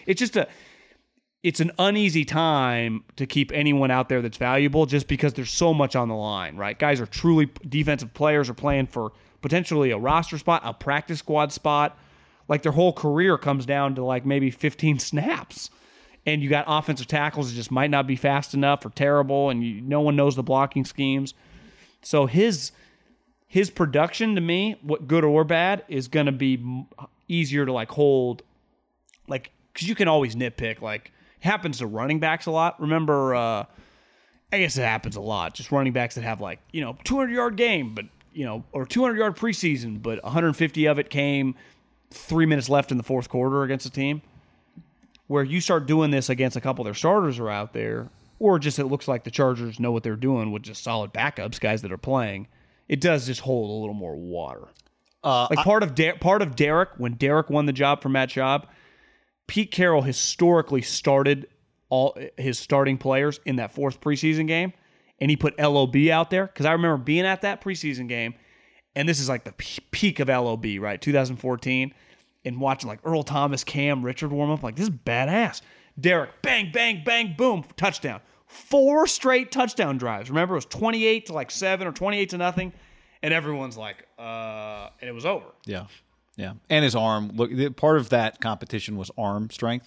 It's an uneasy time to keep anyone out there that's valuable just because there's so much on the line, right? Guys are truly defensive players, are playing for potentially a roster spot, a practice squad spot. Their whole career comes down to maybe 15 snaps. And you got offensive tackles that just might not be fast enough or terrible, and no one knows the blocking schemes. So his production, to me, what good or bad, is going to be easier to hold. Because you can always nitpick. It happens to running backs a lot. Remember, I guess it happens a lot. Just running backs that have 200-yard game, but or 200-yard preseason, but 150 of it came 3 minutes left in the fourth quarter against a team. Where you start doing this against a couple of their starters are out there, or just it looks like the Chargers know what they're doing with just solid backups, guys that are playing, it does just hold a little more water. Part of Derek, when Derek won the job from Matt Schaub, Pete Carroll historically started all his starting players in that fourth preseason game, and he put LOB out there, because I remember being at that preseason game, and this is the peak of LOB, right, 2014, and watching Earl Thomas, Cam, Richard warm up, this is badass. Derek, bang, bang, bang, boom, touchdown. 4 straight touchdown drives. Remember, it was 28 to 7 or 28 to nothing, and everyone's and it was over. Yeah, yeah. And his arm. Look, part of that competition was arm strength.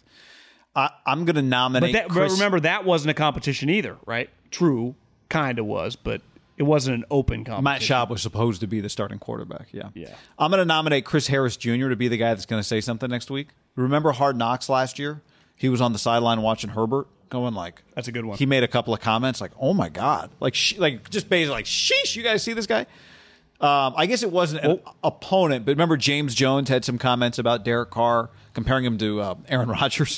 I'm going to nominate. But remember, that wasn't a competition either, right? True, kind of was, but it wasn't an open competition. Matt Schaub was supposed to be the starting quarterback, yeah. Yeah. I'm going to nominate Chris Harris Jr. to be the guy that's going to say something next week. Remember Hard Knocks last year? He was on the sideline watching Herbert, going that's a good one. He made a couple of comments oh my God. Just basically sheesh, you guys see this guy? I guess it wasn't an opponent, but remember James Jones had some comments about Derek Carr, comparing him to Aaron Rodgers,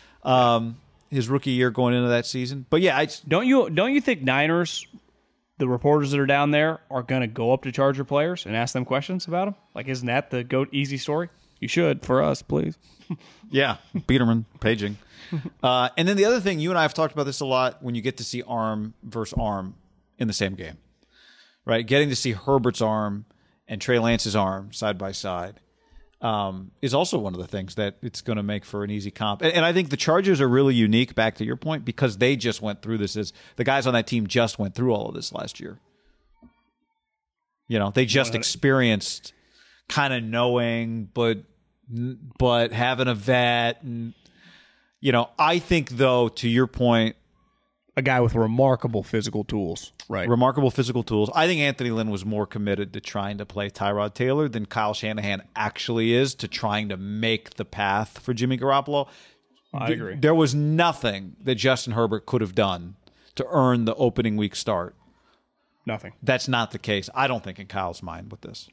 his rookie year going into that season. But yeah, don't you think Niners, the reporters that are down there, are going to go up to Charger players and ask them questions about them? Like, isn't that the easy story? You should, for us, please. Yeah, Peterman, paging. And then the other thing, you and I have talked about this a lot, when you get to see arm versus arm in the same game, right? Getting to see Herbert's arm and Trey Lance's arm side by side is also one of the things that it's going to make for an easy comp. And I think the Chargers are really unique, back to your point, because they just went through this. As the guys on that team just went through all of this last year. You know, they just experienced kind of knowing, but having a vet. And, you know, I think, though, to your point, a guy with remarkable physical tools, right? Remarkable physical tools. I think Anthony Lynn was more committed to trying to play Tyrod Taylor than Kyle Shanahan actually is to trying to make the path for Jimmy Garoppolo. I agree. There was nothing that Justin Herbert could have done to earn the opening week start. Nothing. That's not the case, I don't think, in Kyle's mind with this.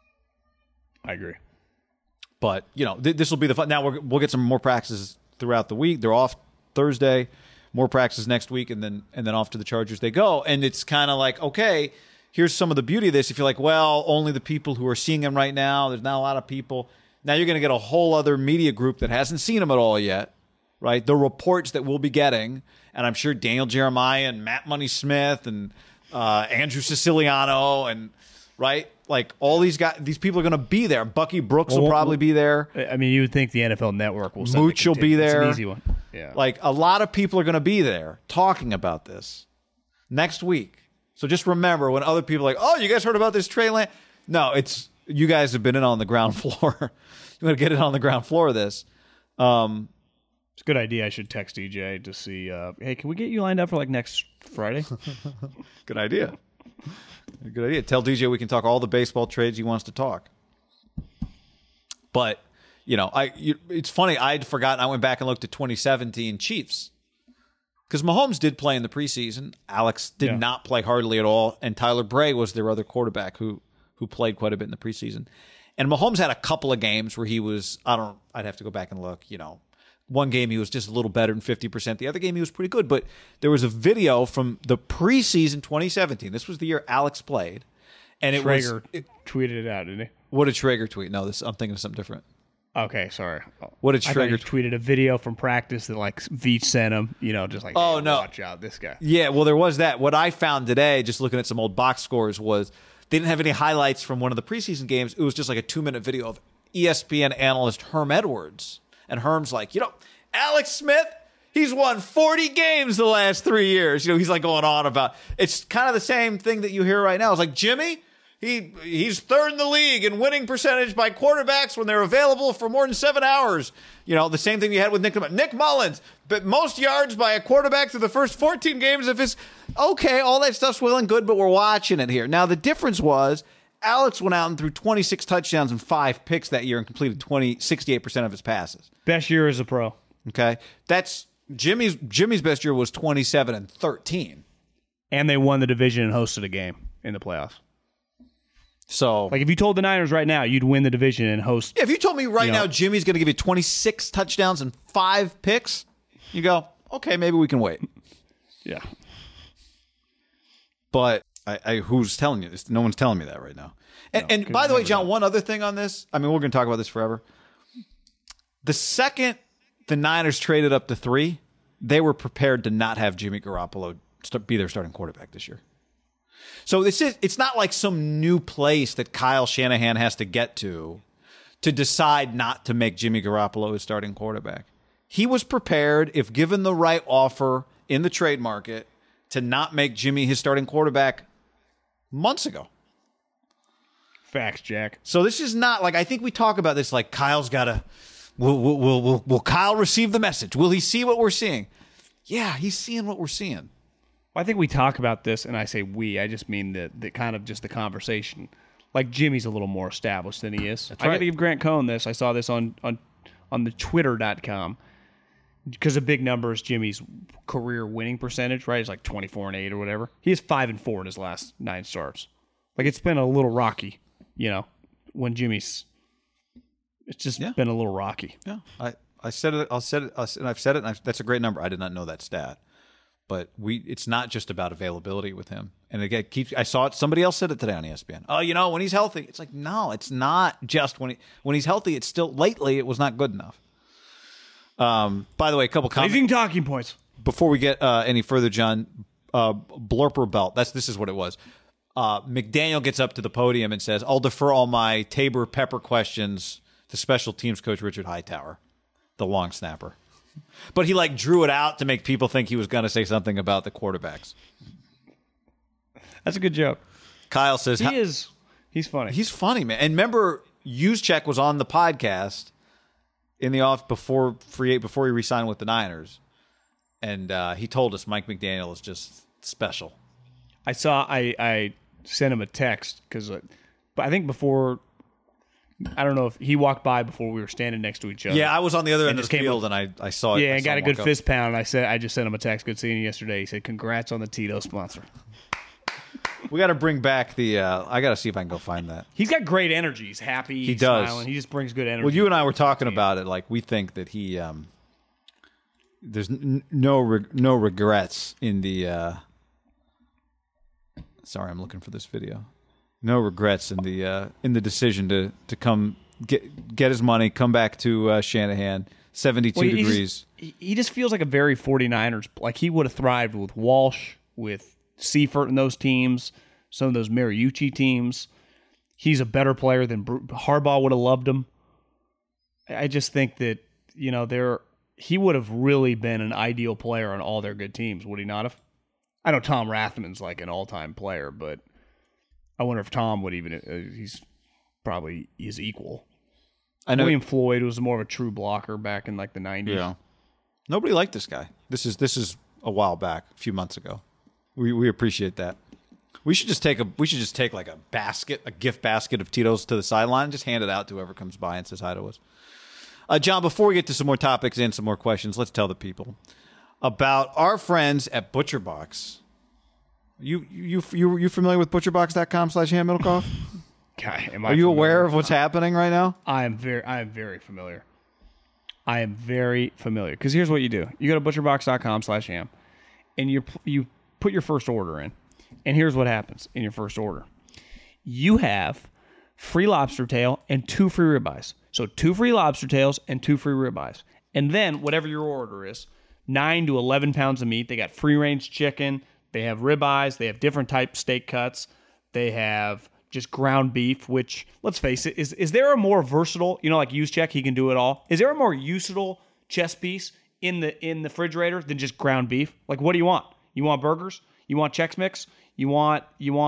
I agree. But, you know, this will be the fun. Now, we'll get some more practices throughout the week. They're off Thursday. More practices next week, and then off to the Chargers they go. And it's kind of like, okay, here's some of the beauty of this. If you're like, well, only the people who are seeing him right now, there's not a lot of people. Now you're going to get a whole other media group that hasn't seen him at all yet, right? The reports that we'll be getting, and I'm sure Daniel Jeremiah and Matt Money Smith and Andrew Siciliano and, right? Like, all these guys, these people are going to be there. Bucky Brooks will probably be there. I mean, you would think the NFL Network will. Mooch will be there. It's an easy one. Yeah. Like, a lot of people are going to be there talking about this next week. So just remember, when other people are like, oh, you guys heard about this Trey Lance? No, it's you guys have been in on the ground floor. You want to get it on the ground floor of this. It's a good idea. I should text DJ to see, hey, can we get you lined up for like next Friday? Good idea. Good idea. Tell DJ we can talk all the baseball trades he wants to talk. But, you know, it's funny. I'd forgotten. I went back and looked at 2017 Chiefs. Because Mahomes did play in the preseason. Alex did not play hardly at all. And Tyler Bray was their other quarterback who played quite a bit in the preseason. And Mahomes had a couple of games where he was, I'd have to go back and look, you know. One game he was just a little better than 50%. The other game he was pretty good. But there was a video from the preseason 2017. This was the year Alex played. And Traeger tweeted it out, didn't he? What did Traeger tweet? No, I'm thinking of something different. Okay, sorry. What did Traeger tweeted? A video from practice that like Veach sent him. You know, just like, oh, no, watch out, this guy. Yeah, well, there was that. What I found today, just looking at some old box scores, was they didn't have any highlights from one of the preseason games. It was just like a 2-minute video of ESPN analyst Herm Edwards. And Herm's like, you know, Alex Smith, he's won 40 games the last 3 years. You know, he's like going on about, it's kind of the same thing that you hear right now. It's like, Jimmy, he's third in the league in winning percentage by quarterbacks when they're available for more than 7 hours. You know, the same thing you had with Nick Mullins, but most yards by a quarterback through the first 14 games of his. Okay, all that stuff's well and good, but we're watching it here. Now, the difference was Alex went out and threw 26 touchdowns and 5 picks that year and completed 68% of his passes. Best year as a pro. Okay, that's Jimmy's best year was 27 and 13, and they won the division and hosted a game in the playoffs. So, like, if you told the Niners right now you'd win the division and host, if you told me right now Jimmy's going to give you 26 touchdowns and 5 picks, you go, okay, maybe we can wait. Yeah, but who's telling you this? No one's telling me that right now. And by the way, John, one other thing on this. I mean, we're going to talk about this forever. The second the Niners traded up to 3, they were prepared to not have Jimmy Garoppolo be their starting quarterback this year. So it's not like some new place that Kyle Shanahan has to get to decide not to make Jimmy Garoppolo his starting quarterback. He was prepared, if given the right offer in the trade market, to not make Jimmy his starting quarterback months ago. Facts, Jack. So this is not like, I think we talk about this like Kyle's got to. Will Kyle receive the message? Will he see what we're seeing? Yeah, he's seeing what we're seeing. Well, I think we talk about this, and I say we. I just mean the kind of just the conversation. Like, Jimmy's a little more established than he is. That's I right. got to give Grant Cohn this. I saw this on the Twitter.com. Because a big number is Jimmy's career winning percentage, right? It's like 24-8 or whatever. He is 5-4 in his last 9 starts. Like it's been a little rocky, when Jimmy's. It's just been a little rocky. Yeah, I said it. I've said it. And that's a great number. I did not know that stat, but it's not just about availability with him. And again, I saw it. Somebody else said it today on ESPN. Oh, when he's healthy, it's like no, it's not just when he's healthy. It's still lately it was not good enough. By the way, a couple comments. Amazing talking points. Before we get any further, John, blurper belt. This is what it was. McDaniel gets up to the podium and says, "I'll defer all my Tabor Pepper questions to special teams coach Richard Hightower, the long snapper." But he drew it out to make people think he was going to say something about the quarterbacks. That's a good joke. Kyle says he's funny. He's funny, man. And remember, Juszczyk was on the podcast in the off before he re-signed with the Niners, and he told us Mike McDaniel is just special. I sent him a text because, but I think before. I don't know if he walked by before we were standing next to each other. Yeah, I was on the other end of the field, and I saw it. Yeah, and got a good fist pound. I just sent him a text. Good seeing you yesterday. He said, "Congrats on the Tito sponsor." We got to bring back the. I got to see if I can go find that. He's got great energy. He's happy. He's smiling. He just brings good energy. Well, you and I were talking about it. We think that he. There's no regrets in the. Sorry, I'm looking for this video. No regrets in the decision to come get his money, come back to Shanahan. 72 degrees. He just feels like a very 49ers. Like he would have thrived with Walsh, with Seifert and those teams, some of those Mariucci teams. He's a better player than Harbaugh would have loved him. I just think that he would have really been an ideal player on all their good teams, would he not have? I know Tom Rathman's like an all-time player, but I wonder if Tom would even. He's probably his equal. I know William Floyd was more of a true blocker back in the 90s. Yeah, nobody liked this guy. This is a while back, a few months ago. We appreciate that. We should just take like a gift basket of Tito's to the sideline and just hand it out to whoever comes by and says hi to us. John, before we get to some more topics and some more questions, let's tell the people about our friends at ButcherBox. You familiar with butcherbox.com/Ham Middlecoff? Are you aware of what's happening right now? I am very familiar. I am very familiar because here's what you do: you go to butcherbox.com/ham, and you put your first order in, and here's what happens in your first order: you have free lobster tail and 2 free ribeyes. So 2 free lobster tails and 2 free ribeyes, and then whatever your order is, 9 to 11 pounds of meat. They got free range chicken. They have ribeyes. They have different type steak cuts. They have just ground beef, which, let's face it, is there a more versatile, like Juszczyk, he can do it all. Is there a more useful chest piece in the refrigerator than just ground beef? Like, what do you want? You want burgers? You want Chex Mix? You want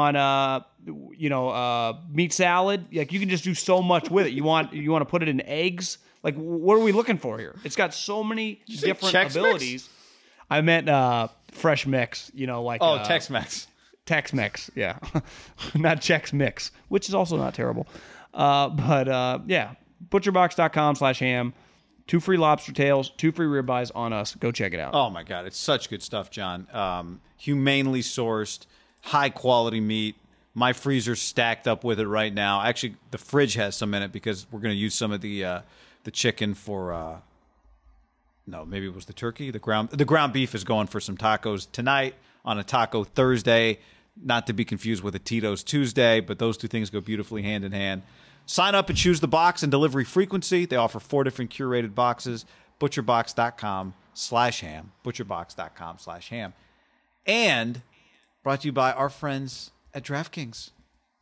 meat salad? Like, you can just do so much with it. You want to put it in eggs? Like, what are we looking for here? It's got so many different abilities. Mix? I meant fresh mix, Tex-Mex. Tex-Mex, yeah. Not Chex Mix, which is also not terrible. Yeah, butcherbox.com/ham. 2 free lobster tails, 2 free ribeyes on us. Go check it out. Oh, my God. It's such good stuff, John. Humanely sourced, high-quality meat. My freezer's stacked up with it right now. Actually, the fridge has some in it because we're going to use some of the chicken for no, maybe it was the turkey. The ground beef is going for some tacos tonight on a Taco Thursday. Not to be confused with a Tito's Tuesday, but those two things go beautifully hand in hand. Sign up and choose the box and delivery frequency. They offer 4 different curated boxes. Butcherbox.com/ham. Butcherbox.com/ham. And brought to you by our friends at DraftKings.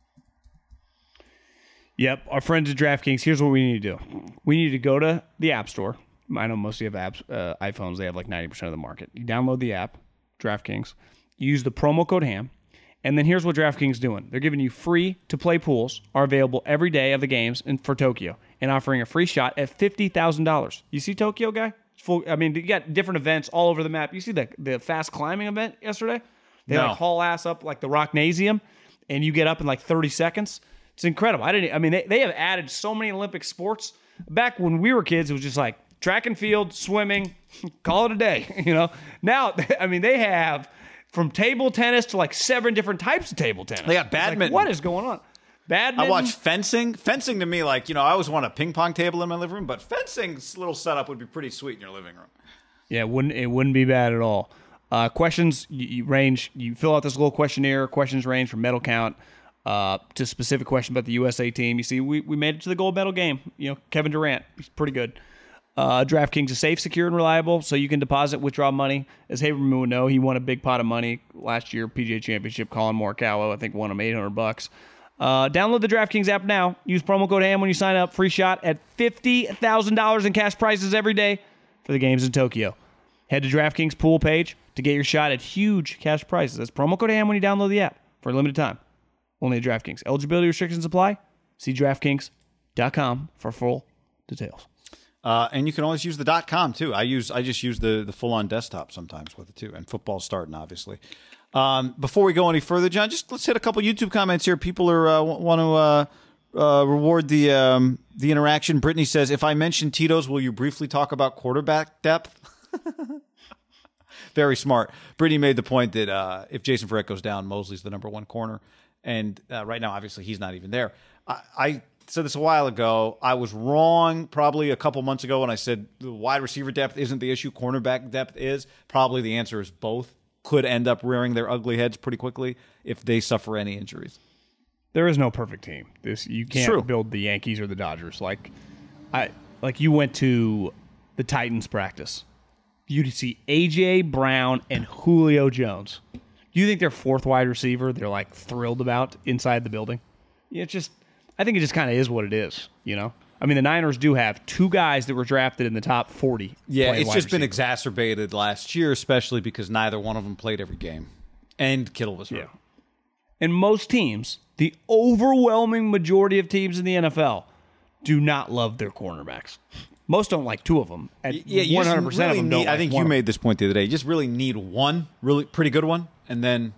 Yep, our friends at DraftKings. Here's what we need to do. We need to go to the App Store. I know most of you have apps, iPhones. They have like 90% of the market. You download the app, DraftKings. You use the promo code HAM. And then here's what DraftKings is doing. They're giving you free-to-play pools are available every day of the games for Tokyo and offering a free shot at $50,000. You see Tokyo, guy? It's full. I mean, you got different events all over the map. You see the fast climbing event yesterday? They haul ass up like the Rocknasium, and you get up in like 30 seconds. It's incredible. They have added so many Olympic sports. Back when we were kids, it was just like track and field, swimming, call it a day. Now, they have from table tennis to like 7 different types of table tennis. They got It's badminton. Like, what is going on? Badminton. I watch fencing. Fencing to me, like, I always want a ping pong table in my living room, but fencing's little setup would be pretty sweet in your living room. Yeah, it wouldn't be bad at all. Questions you range. You fill out this little questionnaire. Questions range from medal count to specific question about the USA team. You see, we made it to the gold medal game. Kevin Durant, he's pretty good. DraftKings is safe, secure, and reliable, so you can deposit, withdraw money. As Haberman would know, he won a big pot of money last year, PGA Championship. Colin Morikawa, I think, won him $800. Download the DraftKings app now. Use promo code HAM when you sign up. Free shot at $50,000 in cash prizes every day for the games in Tokyo. Head to DraftKings pool page to get your shot at huge cash prizes. That's promo code HAM when you download the app for a limited time. Only at DraftKings. Eligibility restrictions apply. See DraftKings.com for full details. And you can always use the .com too. I just use the full-on desktop sometimes with it too. And football's starting, obviously. Before we go any further, John, just let's hit a couple YouTube comments here. People are want to reward the interaction. Brittany says, "If I mention Tito's, will you briefly talk about quarterback depth?" Very smart. Brittany made the point that if Jason Verrett goes down, Mosley's the number 1 corner, and right now, obviously, he's not even there. I said this a while ago. I was wrong probably a couple months ago when I said the wide receiver depth isn't the issue. Cornerback depth is. Probably the answer is both. Could end up rearing their ugly heads pretty quickly if they suffer any injuries. There is no perfect team. You can't build the Yankees or the Dodgers. Like you went to the Titans practice. You'd see A.J. Brown and Julio Jones. Do you think their 4th wide receiver they're like thrilled about inside the building? I think it just kind of is what it is, I mean, the Niners do have 2 guys that were drafted in the top 40. Yeah, it's just been exacerbated last year, especially because neither one of them played every game. And Kittle was hurt. Yeah. And most teams, the overwhelming majority of teams in the NFL, do not love their cornerbacks. Most don't like 2 of them. 100% of them don't. I think you made this point the other day. You just really need one, really pretty good one, and then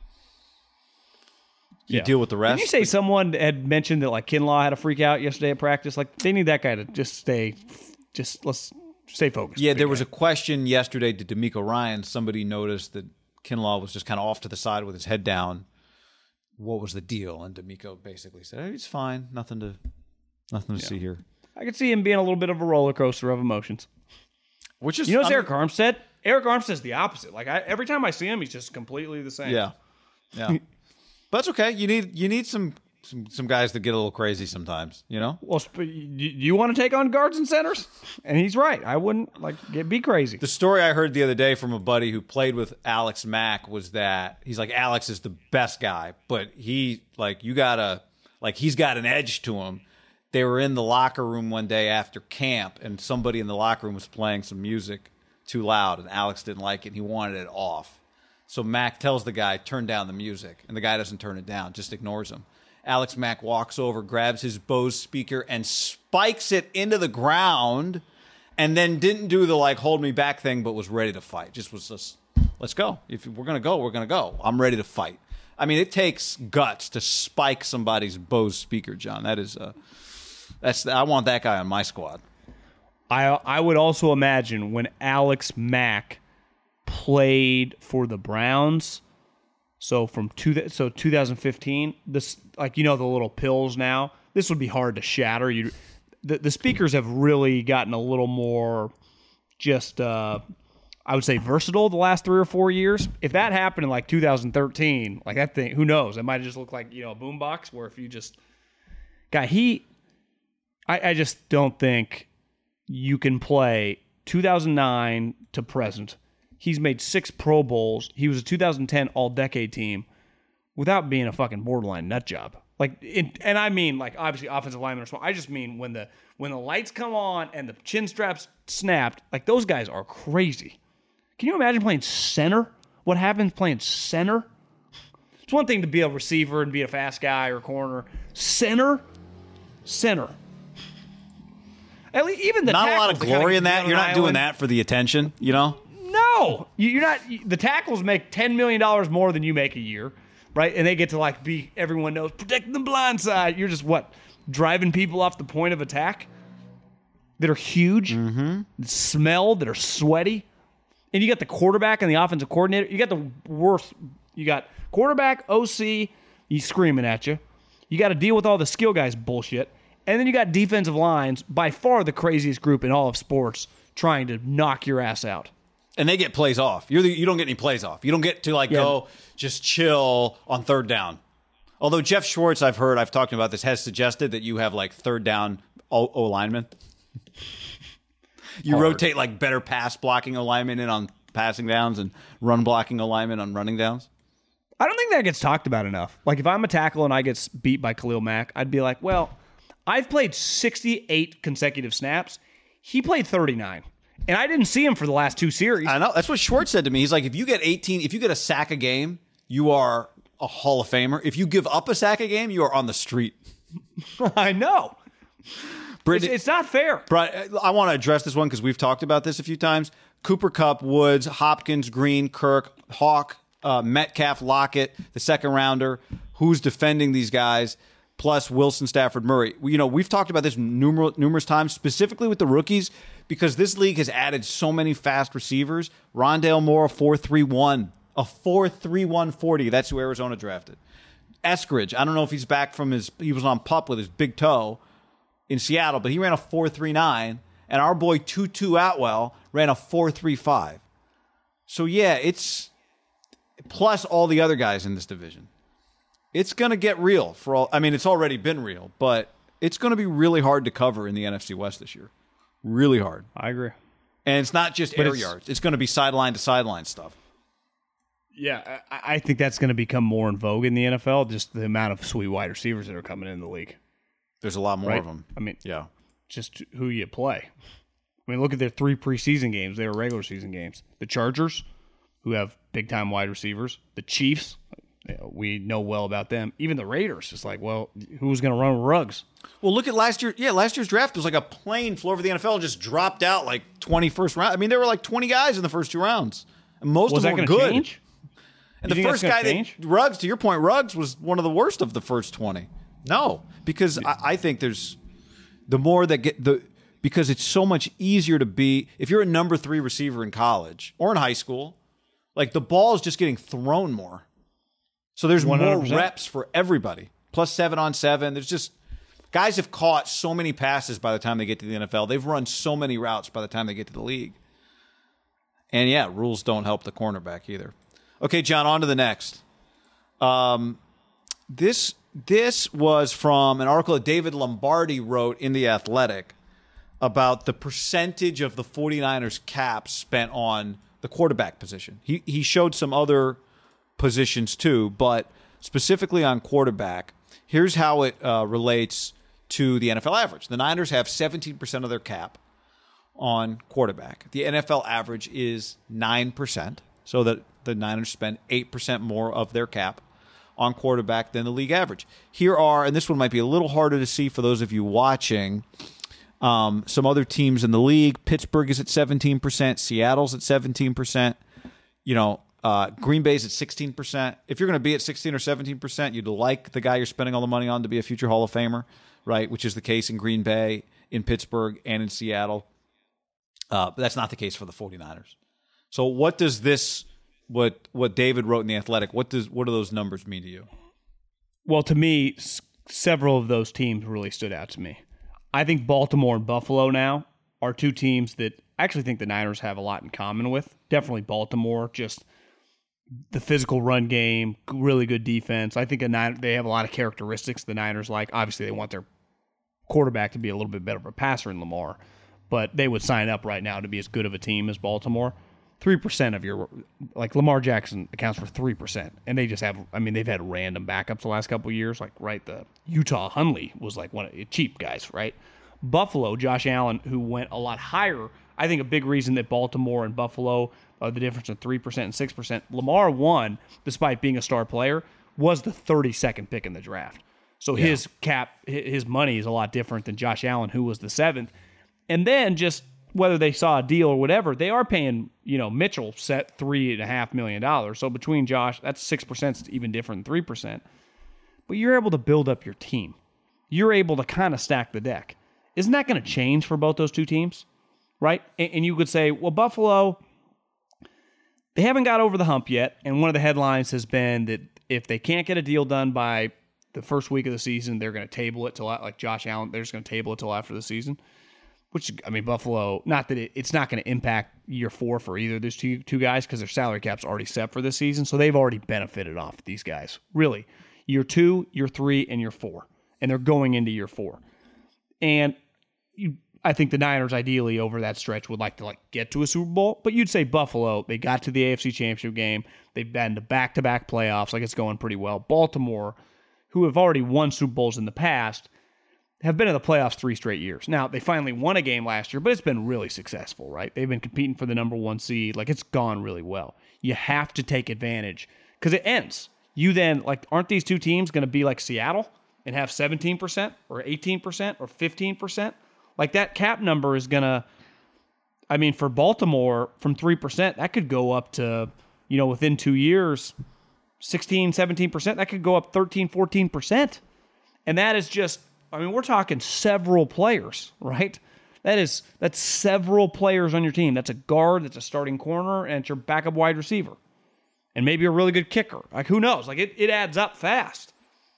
you deal with the rest. Did you say someone had mentioned that like Kinlaw had a freak out yesterday at practice? Like they need that guy to let's stay focused. Yeah, there was a question yesterday to D'Amico Ryan. Somebody noticed that Kinlaw was just kind of off to the side with his head down. What was the deal? And D'Amico basically said, "Hey, he's fine. Nothing to see here." I could see him being a little bit of a roller coaster of emotions. Which is, Eric Armstead? Eric Armstead's the opposite. Like every time I see him, he's just completely the same. Yeah. But that's okay. You need some guys that get a little crazy sometimes, Well, you want to take on guards and centers? And he's right. I wouldn't be crazy. The story I heard the other day from a buddy who played with Alex Mack was that he's like, Alex is the best guy, but he's got an edge to him. They were in the locker room one day after camp, and somebody in the locker room was playing some music too loud, and Alex didn't like it, and he wanted it off. So Mack tells the guy, turn down the music, and the guy doesn't turn it down, just ignores him. Alex Mack walks over, grabs his Bose speaker, and spikes it into the ground, and then didn't do the hold me back thing, but was ready to fight. Let's go. If we're going to go, we're going to go. I'm ready to fight. I mean, it takes guts to spike somebody's Bose speaker, John. I want that guy on my squad. I would also imagine when Alex Mack played for the Browns, so 2015, this the little pills now, this would be hard to shatter. The speakers have really gotten a little more just I would say versatile the last 3 or 4 years. If that happened in 2013, that thing, who knows? It might have just looked like a boombox where if you just I just don't think you can play 2009 to present. He's made 6 Pro Bowls. He was a 2010 All-Decade team without being a fucking borderline nut job. And I mean, obviously offensive linemen are small. I just mean when the lights come on and the chin straps snapped, those guys are crazy. Can you imagine playing center? What happens playing center? It's one thing to be a receiver and be a fast guy or corner. Center. At least even the not tackles, a lot of glory in that. You're not doing that for the attention, No, you're not. The tackles make $10 million more than you make a year, right? And they get to be everyone knows protecting the blind side. You're just driving people off the point of attack that are huge, that smell, that are sweaty. and you got the quarterback and the offensive coordinator. You got the worst. You got quarterback, OC, he's screaming at you. You got to deal with all the skill guys bullshit. And then you got defensive lines, by far the craziest group in all of sports, trying to knock your ass out. And they get plays off. You don't get any plays off. You don't get to go just chill on third down. Although Jeff Schwartz, I've talked about this, has suggested that you have third down O linemen. You rotate better pass blocking O linemen in on passing downs and run blocking O linemen on running downs. I don't think that gets talked about enough. If I'm a tackle and I get beat by Khalil Mack, I'd be like, well, I've played 68 consecutive snaps. He played 39. And I didn't see him for the last 2 series. I know. That's what Schwartz said to me. He's like, if you get a sack a game, you are a Hall of Famer. If you give up a sack a game, you are on the street. I know. It's not fair. I want to address this one because we've talked about this a few times. Cooper Kupp, Woods, Hopkins, Green, Kirk, Hawk, Metcalf, Lockett, the second rounder. Who's defending these guys? Plus Wilson, Stafford, Murray. We've talked about this numerous times, specifically with the rookies, because this league has added so many fast receivers. Rondale Moore, a 4.31, a 4.31 40. That's who Arizona drafted. Eskridge, I don't know if he's back from he was on PUP with his big toe in Seattle, but he ran a 4.39, and our boy Tutu Atwell ran a 4.35. So yeah, it's plus all the other guys in this division. It's going to get real it's already been real, but it's going to be really hard to cover in the NFC West this year. Really hard. I agree. And it's not just air yards. It's going to be sideline to sideline stuff. Yeah, I think that's going to become more in vogue in the NFL, just the amount of sweet wide receivers that are coming in the league. There's a lot more of them. Yeah. Just who you play. Look at their 3 preseason games. They were regular season games. The Chargers, who have big-time wide receivers. The Chiefs, we know well about them. Even the Raiders, it's who's going to run with Ruggs? Well, look at last year. Yeah, last year's draft was like a plane flew over the NFL and just dropped out 21st round. There were 20 guys in the first 2 rounds. And most of them were good. Change? And the first guy Ruggs, to your point, Ruggs was one of the worst of the first 20. No, because I think there's the more that because it's so much easier to be, if you're a number 3 receiver in college or in high school, the ball is just getting thrown more. So there's 100%. More reps for everybody. Plus 7-on-7. There's just guys have caught so many passes by the time they get to the NFL. They've run so many routes by the time they get to the league. And yeah, rules don't help the cornerback either. Okay, John, on to the next. This was from an article that David Lombardi wrote in The Athletic about the percentage of the 49ers cap spent on the quarterback position. He showed some other positions too, but specifically on quarterback, here's how it relates to the NFL average. The Niners have 17% of their cap on quarterback. The NFL average is 9%, so that the Niners spend 8% more of their cap on quarterback than the league average. Here are, and this one might be a little harder to see for those of you watching, some other teams in the league. Pittsburgh is at 17%. Seattle's at 17%. Green Bay's at 16%. If you're going to be at 16 or 17%, you'd like the guy you're spending all the money on to be a future Hall of Famer, right? Which is the case in Green Bay, in Pittsburgh, and in Seattle. But that's not the case for the 49ers. So what does this, what David wrote in The Athletic, what do those numbers mean to you? Well, to me, several of those teams really stood out to me. I think Baltimore and Buffalo now are 2 teams that I actually think the Niners have a lot in common with. Definitely Baltimore, just the physical run game, really good defense. I think they have a lot of characteristics the Niners like. Obviously, they want their quarterback to be a little bit better of a passer in Lamar, but they would sign up right now to be as good of a team as Baltimore. 3% of your, Lamar Jackson accounts for 3%, and they just have, they've had random backups the last couple of years, the Utah Hunley was one of the cheap guys, right? Buffalo, Josh Allen, who went a lot higher. I think a big reason that Baltimore and Buffalo are the difference of 3% and 6%. Lamar won, despite being a star player, was the 32nd pick in the draft. So his money is a lot different than Josh Allen, who was the 7th. And then just whether they saw a deal or whatever, they are paying, Mitchell set $3.5 million. So between Josh, that's 6%, it's even different than 3%. But you're able to build up your team. You're able to kind of stack the deck. Isn't that going to change for both those 2 teams? Right? And you could say, well, Buffalo, they haven't got over the hump yet, and one of the headlines has been that if they can't get a deal done by the first week of the season, they're going to table it till, like Josh Allen, they're just going to table it till after the season. Which, I mean, Buffalo, not that it's not going to impact year 4 for either of those two guys because their salary cap's already set for this season, so they've already benefited off these guys. Really, year 2, year 3, and year 4. And they're going into year 4. And I think the Niners, ideally, over that stretch, would like to get to a Super Bowl. But you'd say Buffalo, they got to the AFC Championship game. They've been to back-to-back playoffs. It's going pretty well. Baltimore, who have already won Super Bowls in the past, have been in the playoffs 3 straight years. Now, they finally won a game last year, but it's been really successful, right? They've been competing for the number 1 seed. It's gone really well. You have to take advantage because it ends. You then, aren't these two teams going to be like Seattle and have 17% or 18% or 15%? That cap number is going to, I mean, for Baltimore, from 3%, that could go up to, within 2 years, 16, 17%. That could go up 13, 14%. And that is just, I mean, we're talking several players, right? That's several players on your team. That's a guard, that's a starting corner, and it's your backup wide receiver. And maybe a really good kicker. Who knows? It adds up fast.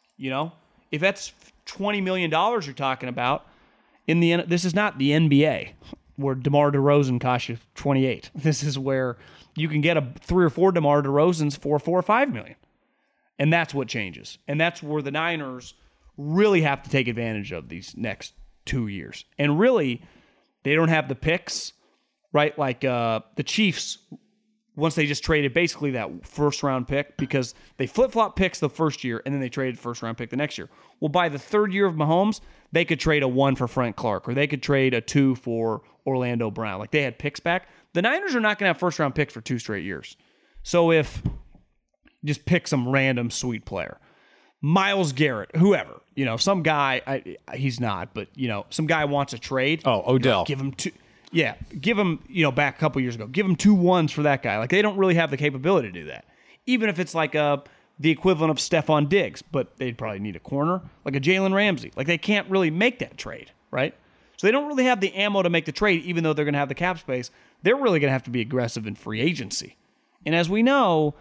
If that's $20 million you're talking about, this is not the NBA where DeMar DeRozan costs you 28. This is where you can get 3 or 4 DeMar DeRozans for $4 or $5 million. And that's what changes. And that's where the Niners really have to take advantage of these next 2 years. And really, they don't have the picks, right? The Chiefs, once they just traded basically that first-round pick because they flip-flop picks the first year and then they traded first-round pick the next year. Well, by the third year of Mahomes, they could trade a 1 for Frank Clark or they could trade a 2 for Orlando Brown. They had picks back. The Niners are not going to have first-round picks for 2 straight years. So if just pick some random sweet player, Myles Garrett, whoever, some guy, he's not, but, some guy wants a trade. Oh, Odell. Give him 2. Yeah, give him, back a couple years ago, give him 2 1s for that guy. They don't really have the capability to do that. Even if it's the equivalent of Stephon Diggs, but they'd probably need a corner, like a Jalen Ramsey. They can't really make that trade, right? So they don't really have the ammo to make the trade, even though they're going to have the cap space. They're really going to have to be aggressive in free agency. And as we know,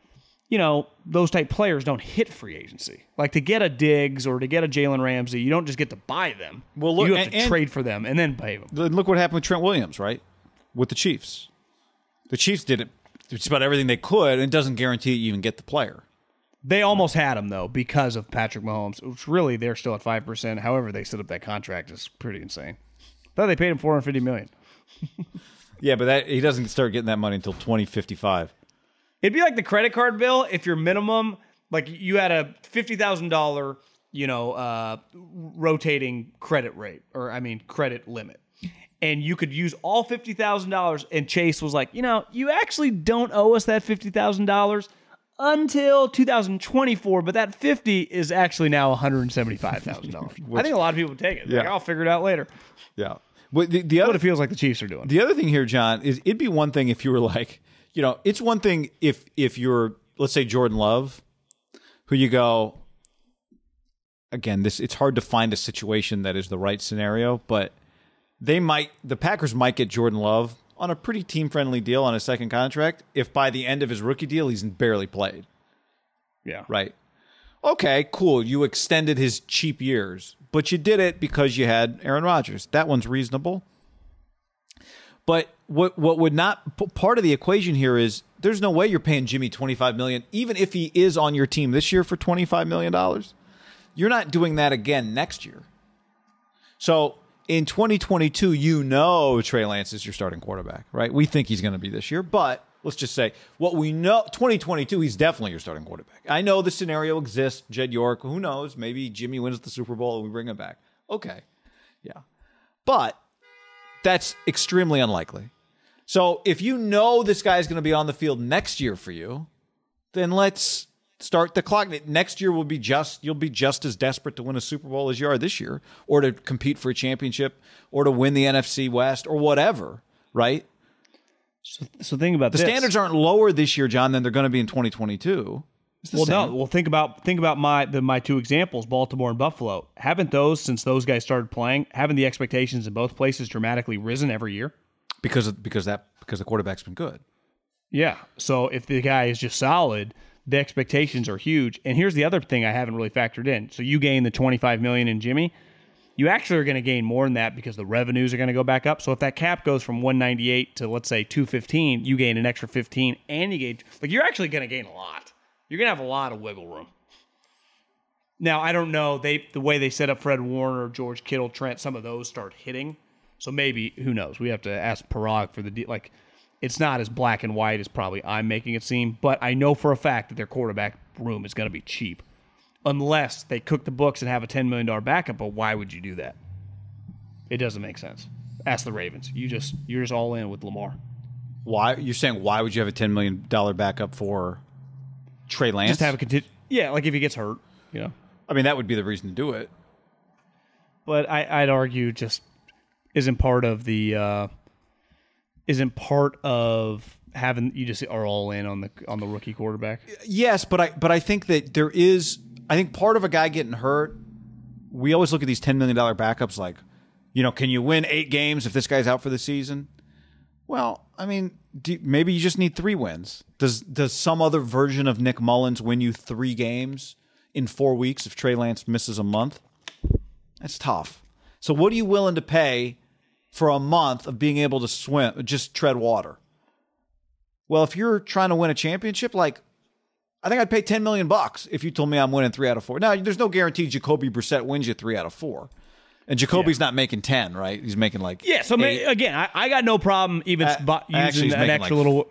those type players don't hit free agency. To get a Diggs or to get a Jalen Ramsey, you don't just get to buy them. Well, look, you have to trade for them and then pay them. Look what happened with Trent Williams, right? With the Chiefs. The Chiefs did it just about everything they could, and it doesn't guarantee you even get the player. They almost had him, though, because of Patrick Mahomes, which really they're still at 5%. However, they set up that contract is pretty insane. I thought they paid him $450 million. Yeah, but he doesn't start getting that money until 2055. It'd be like the credit card bill if your minimum, you had a $50,000, rotating credit rate, credit limit. And you could use all $50,000, and Chase was like, you actually don't owe us that $50,000 until 2024, but that 50 is actually now $175,000. I think a lot of people would take it. Yeah. I'll figure it out later. Yeah. But the other, what it feels like the Chiefs are doing. The other thing here, John, is it'd be one thing if you were it's one thing if you're, let's say, Jordan Love, who you go, again, it's hard to find a situation that is the right scenario, but the Packers might get Jordan Love on a pretty team-friendly deal on a second contract if by the end of his rookie deal he's barely played. Yeah. Right. Okay, cool. You extended his cheap years, but you did it because you had Aaron Rodgers. That one's reasonable. But what would not part of the equation here is there's no way you're paying Jimmy $25 million, even if he is on your team this year for $25 million. You're not doing that again next year. So in 2022, Trey Lance is your starting quarterback, right? We think he's going to be this year, but let's just say what we know, 2022, he's definitely your starting quarterback. I know the scenario exists. Jed York, who knows? Maybe Jimmy wins the Super Bowl and we bring him back. Okay. Yeah. But that's extremely unlikely. So if you know this guy's going to be on the field next year for you, then let's start the clock. Next year you'll be just as desperate to win a Super Bowl as you are this year, or to compete for a championship, or to win the NFC West, or whatever, right? So think about the standards aren't lower this year, John, than they're going to be in 2022. Think about my 2 examples, Baltimore and Buffalo. Haven't those, since those guys started playing, haven't the expectations in both places dramatically risen every year? Because the quarterback's been good. Yeah. So if the guy is just solid, the expectations are huge. And here's the other thing I haven't really factored in. So you gain the $25 million in Jimmy. You actually are going to gain more than that because the revenues are going to go back up. So if that cap goes from 198 to, let's say, 215, you gain an extra 15, and you gain, like, you're actually going to gain a lot. You're going to have a lot of wiggle room. Now, I don't know, the way they set up Fred Warner, George Kittle, Trent, some of those start hitting. So maybe, who knows? We have to ask Parag for the deal. Like, it's not as black and white as probably I'm making it seem, but I know for a fact that their quarterback room is going to be cheap. Unless they cook the books and have a $10 million backup, but why would you do that? It doesn't make sense. Ask the Ravens. You're just all in with Lamar. Why you're saying? Why would you have a $10 million backup for Trey Lance? Just have a yeah, like if he gets hurt, you know. I mean, that would be the reason to do it. But I'd argue just isn't part of having you just are all in on the rookie quarterback. Yes, but I think that there is. I think part of a guy getting hurt, we always look at these $10 million backups like, you know, can you win 8 games if this guy's out for the season? Well, I mean, maybe you just need 3 wins. Does some other version of Nick Mullins win you 3 games in 4 weeks if Trey Lance misses a month? That's tough. So what are you willing to pay for a month of being able to just tread water? Well, if you're trying to win a championship, like, I think I'd pay $10 million if you told me I'm winning 3 out of 4. Now, there's no guarantee Jacoby Brissett wins you 3 out of 4. And Jacoby's not making 10, right? He's making like 8. So again, I got no problem even using an extra little.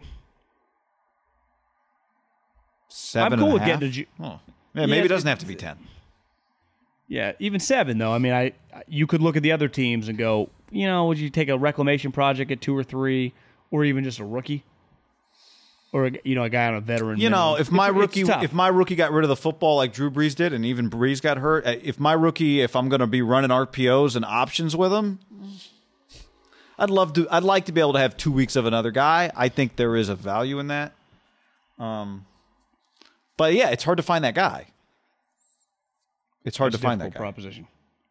7. I'm cool with getting to. Oh. Yeah, maybe it doesn't have to be 10. Yeah, even 7 though. I mean, you could look at the other teams and go, you know, would you take a reclamation project at 2 or 3, or even just a rookie? Or a guy on a veteran. You know, if my rookie got rid of the football like Drew Brees did, and even Brees got hurt, if I'm going to be running RPOs and options with him, I'd like to be able to have 2 weeks of another guy. I think there is a value in that. But yeah, it's hard to find that guy. It's hard to find that guy. Proposition.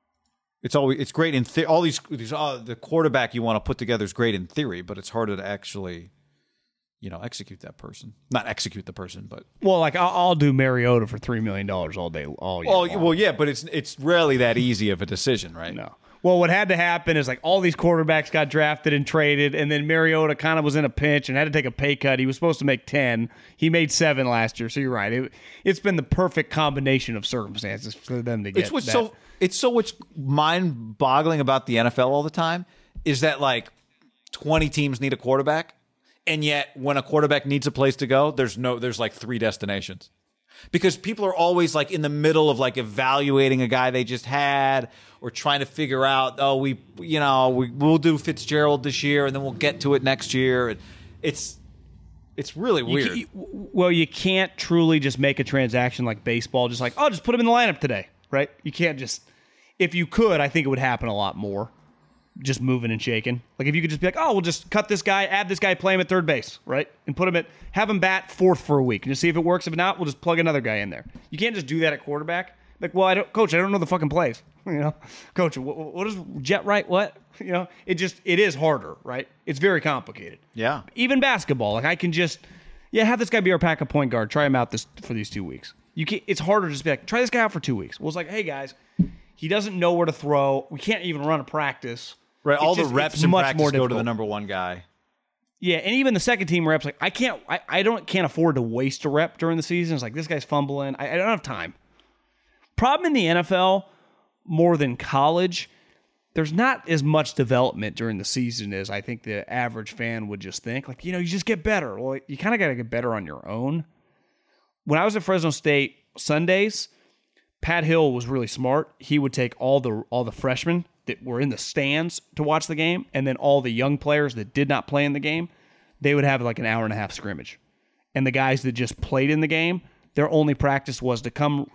It's great in all these the quarterback you want to put together is great in theory, but it's harder to actually. Execute that person. Not execute the person, but like I'll do Mariota for $3 million all day, all year. Oh, well, yeah, but it's rarely that easy of a decision, right? No. Well, what had to happen is like all these quarterbacks got drafted and traded, and then Mariota kind of was in a pinch and had to take a pay cut. He was supposed to make 10. He made 7 last year. So you're right. It's been the perfect combination of circumstances for them to get. It's what's mind-boggling about the NFL all the time is that like 20 teams need a quarterback. And yet, when a quarterback needs a place to go, there's like 3 destinations, because people are always like in the middle of like evaluating a guy they just had, or trying to figure out, we'll do Fitzgerald this year and then we'll get to it next year. It's really weird. You can't truly just make a transaction like baseball, just like, just put him in the lineup today, right? You can't just. If you could, I think it would happen a lot more. Just moving and shaking. Like if you could just be like, we'll just cut this guy, add this guy, play him at third base, right? And have him bat 4th for a week and just see if it works. If not, we'll just plug another guy in there. You can't just do that at quarterback. Like, well, Coach, I don't know the fucking plays. Coach, what is jet right? What? It is harder, right? It's very complicated. Yeah. Even basketball, like I can just, have this guy be our backup point guard. Try him out for these 2 weeks. It's harder to just be like, try this guy out for 2 weeks. Well, it's like, hey guys, he doesn't know where to throw. We can't even run a practice. Right, all the reps in practice go to the number 1 guy. Yeah, and even the second team reps, like I can't afford to waste a rep during the season. It's like this guy's fumbling. I don't have time. Problem in the NFL, more than college, there's not as much development during the season as I think the average fan would just think. Like, you just get better. Well, you kind of got to get better on your own. When I was at Fresno State Sundays, Pat Hill was really smart. He would take all the freshmen that were in the stands to watch the game, and then all the young players that did not play in the game, they would have like an hour and a half scrimmage. And the guys that just played in the game, their only practice was to come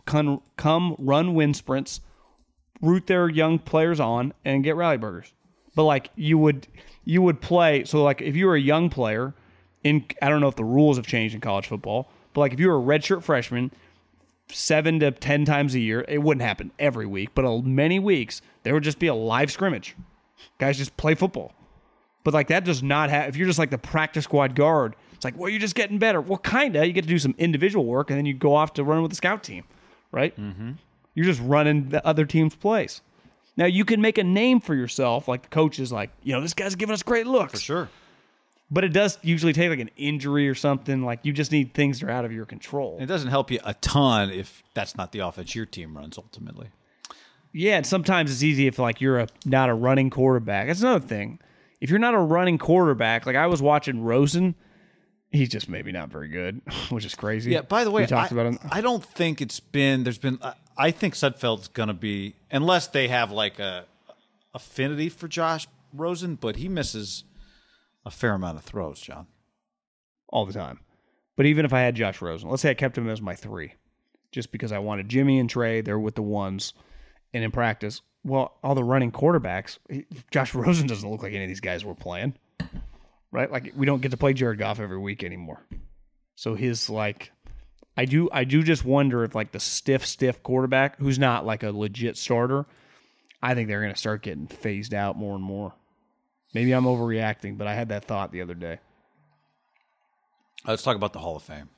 run wind sprints, root their young players on, and get rally burgers. But like you would play, so like if you were a young player, I don't know if the rules have changed in college football, but like if you were a redshirt freshman, 7 to 10 times a year, it wouldn't happen every week, but many weeks, there would just be a live scrimmage. Guys just play football. But like that does not have, if you're just like the practice squad guard, It's like, well, you're just getting better. Well, kind of. You get to do some individual work, and then you go off to run with the scout team, right? Mm-hmm. You're just running the other team's plays. Now, you can make a name for yourself, like the coach is like, this guy's giving us great looks. For sure. But it does usually take like an injury or something. Like you just need things that are out of your control. It doesn't help you a ton if that's not the offense your team runs ultimately. Yeah, and sometimes it's easy if like you're not a running quarterback. That's another thing. If you're not a running quarterback, like I was watching Rosen, he's just maybe not very good, which is crazy. Yeah, by the way, we talked about him. I don't think I think Sudfeld's going to be, unless they have like a affinity for Josh Rosen, but he misses a fair amount of throws, John. All the time. But even if I had Josh Rosen, let's say I kept him as my 3, just because I wanted Jimmy and Trey, they're with the ones, and in practice, well, all the running quarterbacks, Josh Rosen doesn't look like any of these guys we're playing, right? Like we don't get to play Jared Goff every week anymore. So his like, I do just wonder if like the stiff quarterback, who's not like a legit starter, I think they're going to start getting phased out more and more. Maybe I'm overreacting, but I had that thought the other day. Let's talk about the Hall of Fame.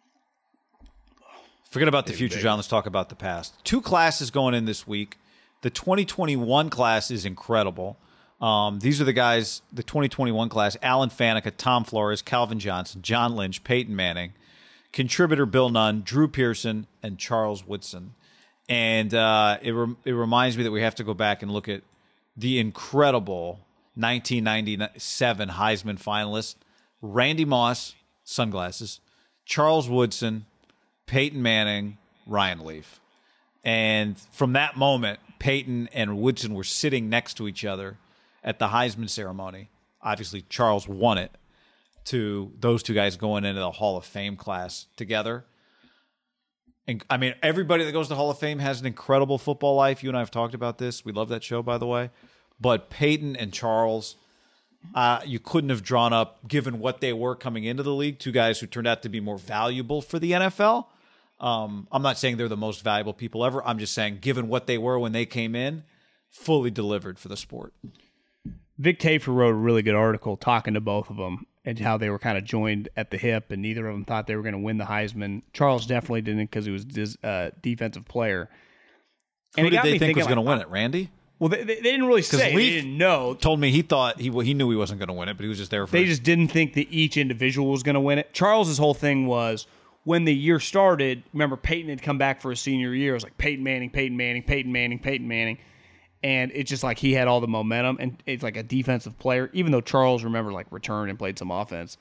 Forget about the future, John. Let's talk about the past. 2 classes going in this week. The 2021 class is incredible. These are the guys, the 2021 class: Alan Faneca, Tom Flores, Calvin Johnson, John Lynch, Peyton Manning, contributor Bill Nunn, Drew Pearson, and Charles Woodson. And it reminds me that we have to go back and look at the incredible 1997 Heisman finalist: Randy Moss, sunglasses, Charles Woodson, Peyton Manning, Ryan Leaf. And from that moment, Peyton and Woodson were sitting next to each other at the Heisman ceremony. Obviously, Charles won it, to those 2 guys going into the Hall of Fame class together. And I mean, everybody that goes to the Hall of Fame has an incredible football life. You and I have talked about this. We love that show, by the way. But Peyton and Charles, you couldn't have drawn up, given what they were coming into the league, 2 guys who turned out to be more valuable for the NFL. I'm not saying they're the most valuable people ever. I'm just saying, given what they were when they came in, fully delivered for the sport. Vic Tafur wrote a really good article talking to both of them and how they were kind of joined at the hip, and neither of them thought they were going to win the Heisman. Charles definitely didn't because he was a defensive player. And who did they think was going to win it, Randy? Well, they didn't really say. They didn't know. Told me he thought he knew he wasn't going to win it, but he was just there for They just didn't think that each individual was going to win it. Charles's whole thing was, when the year started, remember Peyton had come back for his senior year. It was like Peyton Manning, Peyton Manning, Peyton Manning, Peyton Manning. And it's just like he had all the momentum, and it's like a defensive player, even though Charles, remember, like returned and played some offense.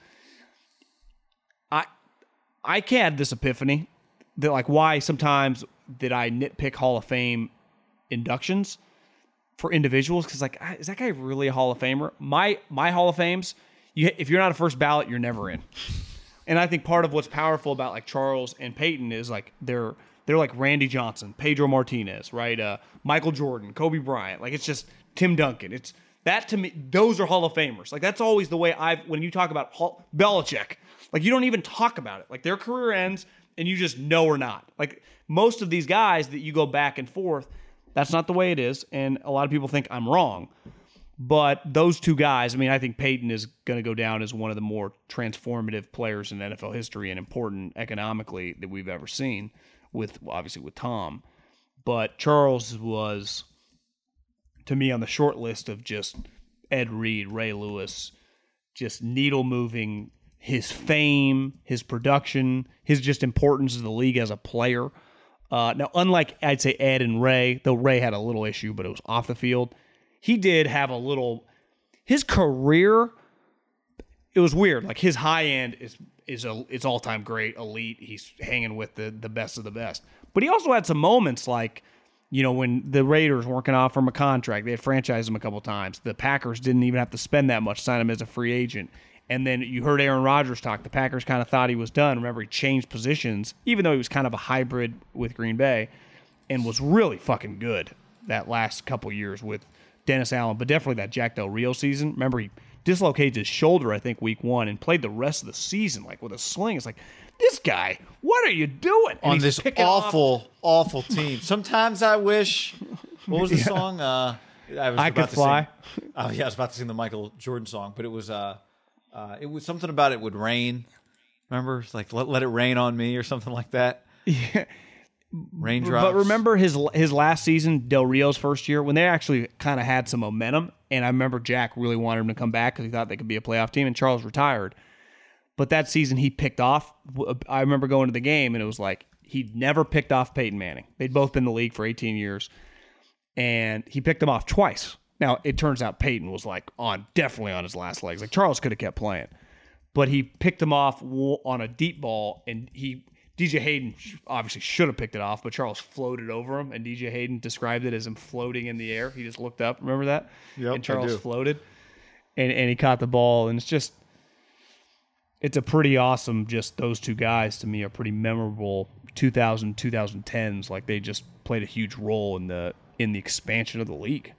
I had this epiphany that like why sometimes did I nitpick Hall of Fame inductions for individuals, because like, is that guy really a Hall of Famer? My Hall of Fames, if you're not a first ballot, you're never in. And I think part of what's powerful about like Charles and Peyton is like they're like Randy Johnson, Pedro Martinez, right? Michael Jordan, Kobe Bryant. Like it's just Tim Duncan. It's that to me. Those are Hall of Famers. Like that's always the way when you talk about Belichick, like you don't even talk about it. Like their career ends and you just know or not. Like most of these guys that you go back and forth, that's not the way it is. And a lot of people think I'm wrong. But those 2 guys, I mean, I think Peyton is going to go down as one of the more transformative players in NFL history and important economically that we've ever seen, obviously with Tom. But Charles was, to me, on the short list of just Ed Reed, Ray Lewis, just needle moving, his fame, his production, his just importance to the league as a player. Now, unlike, I'd say, Ed and Ray, though Ray had a little issue, but it was off the field, he did have a little. His career, it was weird. Like his high end is all time great, elite. He's hanging with the best of the best. But he also had some moments like, when the Raiders weren't going to offer him a contract, they had franchised him a couple times. The Packers didn't even have to spend that much, sign him as a free agent. And then you heard Aaron Rodgers talk. The Packers kind of thought he was done. Remember, he changed positions, even though he was kind of a hybrid with Green Bay, and was really fucking good that last couple years with Dennis Allen, but definitely that Jack Del Rio season. Remember, he dislocated his shoulder, I think, week 1, and played the rest of the season like with a sling. It's like, this guy, what are you doing? And on this awful team? Sometimes I wish. What was the song? I Could Fly. I was about to sing the Michael Jordan song, but it was It was something about it would rain. Remember? It's like, let it rain on me or something like that. Yeah. Raindrops. But remember his last season, Del Rio's first year, when they actually kind of had some momentum, and I remember Jack really wanted him to come back because he thought they could be a playoff team, and Charles retired. But that season he picked off. I remember going to the game, and it was like he'd never picked off Peyton Manning. They'd both been in the league for 18 years, and he picked him off twice. Now, it turns out Peyton was like definitely on his last legs. Like Charles could have kept playing. But he picked him off on a deep ball, and DJ Hayden obviously should have picked it off, but Charles floated over him, and DJ Hayden described it as him floating in the air. He just looked up. Remember that? Yep, and Charles floated, and he caught the ball. And it's a pretty awesome, just those two guys to me are pretty memorable 2010s. Like they just played a huge role in the expansion of the league.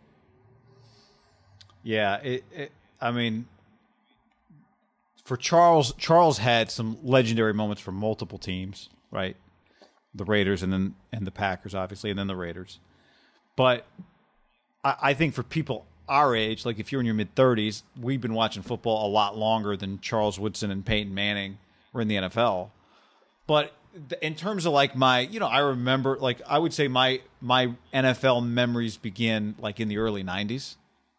Yeah, I mean, for Charles had some legendary moments for multiple teams, right? The Raiders and the Packers, obviously, and then the Raiders. But I think for people our age, like if you're in your mid-30s, we've been watching football a lot longer than Charles Woodson and Peyton Manning were in the NFL. But in terms of like I remember, like I would say my NFL memories begin like in the early 90s.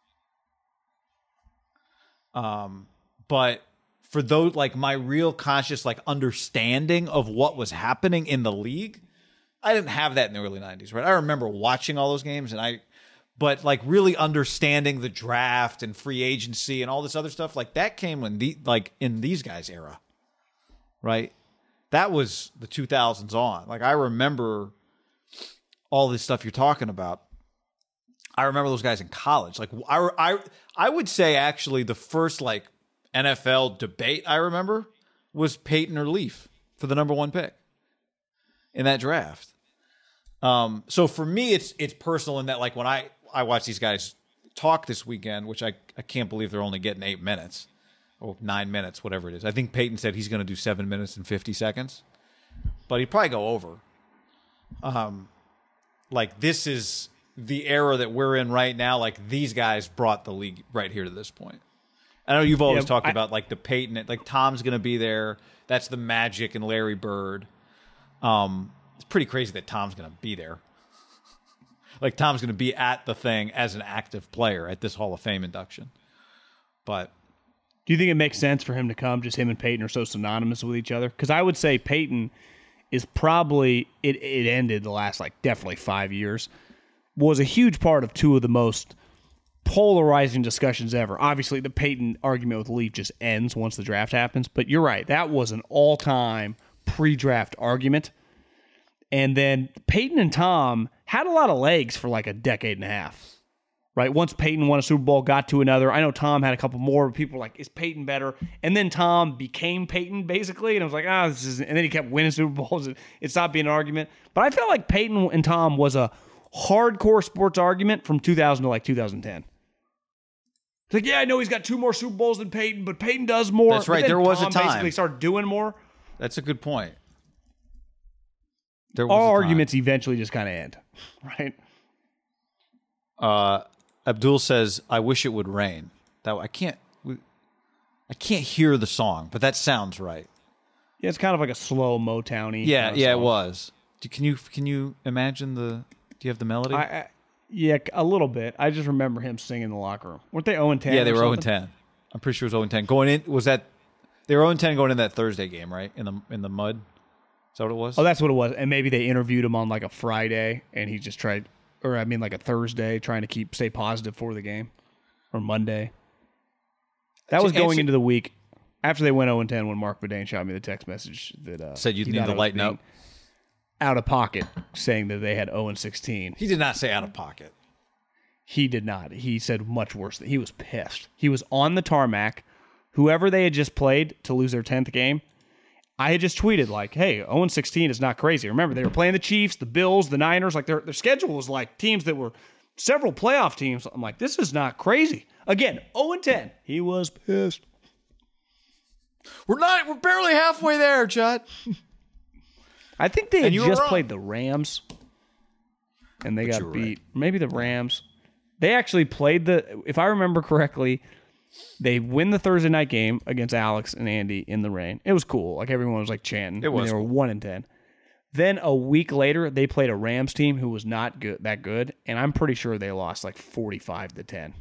But for those, like my real conscious, like understanding of what was happening in the league, I didn't have that in the early 90s, right? I remember watching all those games but like really understanding the draft and free agency and all this other stuff, like that came when in these guys' era, right? That was the 2000s on. Like I remember all this stuff you're talking about. I remember those guys in college. Like I would say actually the first like NFL debate I remember was Peyton or Leaf for the number one pick in that draft. So for me, it's personal in that like when I watch these guys talk this weekend, which I can't believe they're only getting 8 minutes or 9 minutes, whatever it is. I think Peyton said he's going to do 7 minutes and 50 seconds, but he'd probably go over. Like this is the era that we're in right now. Like these guys brought the league right here to this point. I know you've always talked about like the Peyton, like Tom's going to be there. That's the Magic and Larry Bird. It's pretty crazy that Tom's going to be there. Like Tom's going to be at the thing as an active player at this Hall of Fame induction. But do you think it makes sense for him to come? Just him and Peyton are so synonymous with each other. Because I would say Peyton is probably it ended the last like definitely 5 years. Was a huge part of two of the most polarizing discussions ever. Obviously, the Peyton argument with Leaf just ends once the draft happens. But you're right. That was an all-time pre-draft argument. And then Peyton and Tom had a lot of legs for like a decade and a half. Right? Once Peyton won a Super Bowl, got to another. I know Tom had a couple more, but people were like, is Peyton better? And then Tom became Peyton, basically. And I was like, this is... And then he kept winning Super Bowls. It stopped being an argument. But I felt like Peyton and Tom was a hardcore sports argument from 2000 to like 2010. It's like, yeah, I know he's got 2 more Super Bowls than Peyton, but Peyton does more. That's right. There was a time. Basically started doing more. That's a good point. All arguments eventually just kind of end, right? Abdul says, "I wish it would rain." That I can't hear the song, but that sounds right. Yeah, it's kind of like a slow Motown-y. Yeah, kind of yeah, song. it was. Can you imagine the? Do you have the melody? Yeah, a little bit. I just remember him singing in the locker room. Weren't they 0-10? Yeah, they were 0-10. I'm pretty sure it was 0-10. Going in they were 0-10 going in that Thursday game, right? In the mud. Is that what it was? Oh, that's what it was. And maybe they interviewed him on like a Friday, and he just tried, or I mean like a Thursday, trying to stay positive for the game, or Monday. That was going into the week after they went 0-10 when Mark Bedane shot me the text message that said you need to lighten up. Out of pocket, saying that they had 0-16. He did not say out of pocket. He did not. He said much worse. He was pissed. He was on the tarmac. Whoever they had just played to lose their 10th game, I had just tweeted like, hey, 0-16 is not crazy. Remember, they were playing the Chiefs, the Bills, the Niners. Like their schedule was like teams that were several playoff teams. I'm like, this is not crazy. Again, 0-10. He was pissed. We're barely halfway there, Judd. I think they had just played the Rams, and they got beat. Right. Maybe the Rams. They actually played if I remember correctly, They win the Thursday night game against Alex and Andy in the rain. It was cool. Like everyone was like chanting. It was They were cool. 1-10. Then a week later, they played a Rams team who was not that good, and I'm pretty sure they lost like 45-10.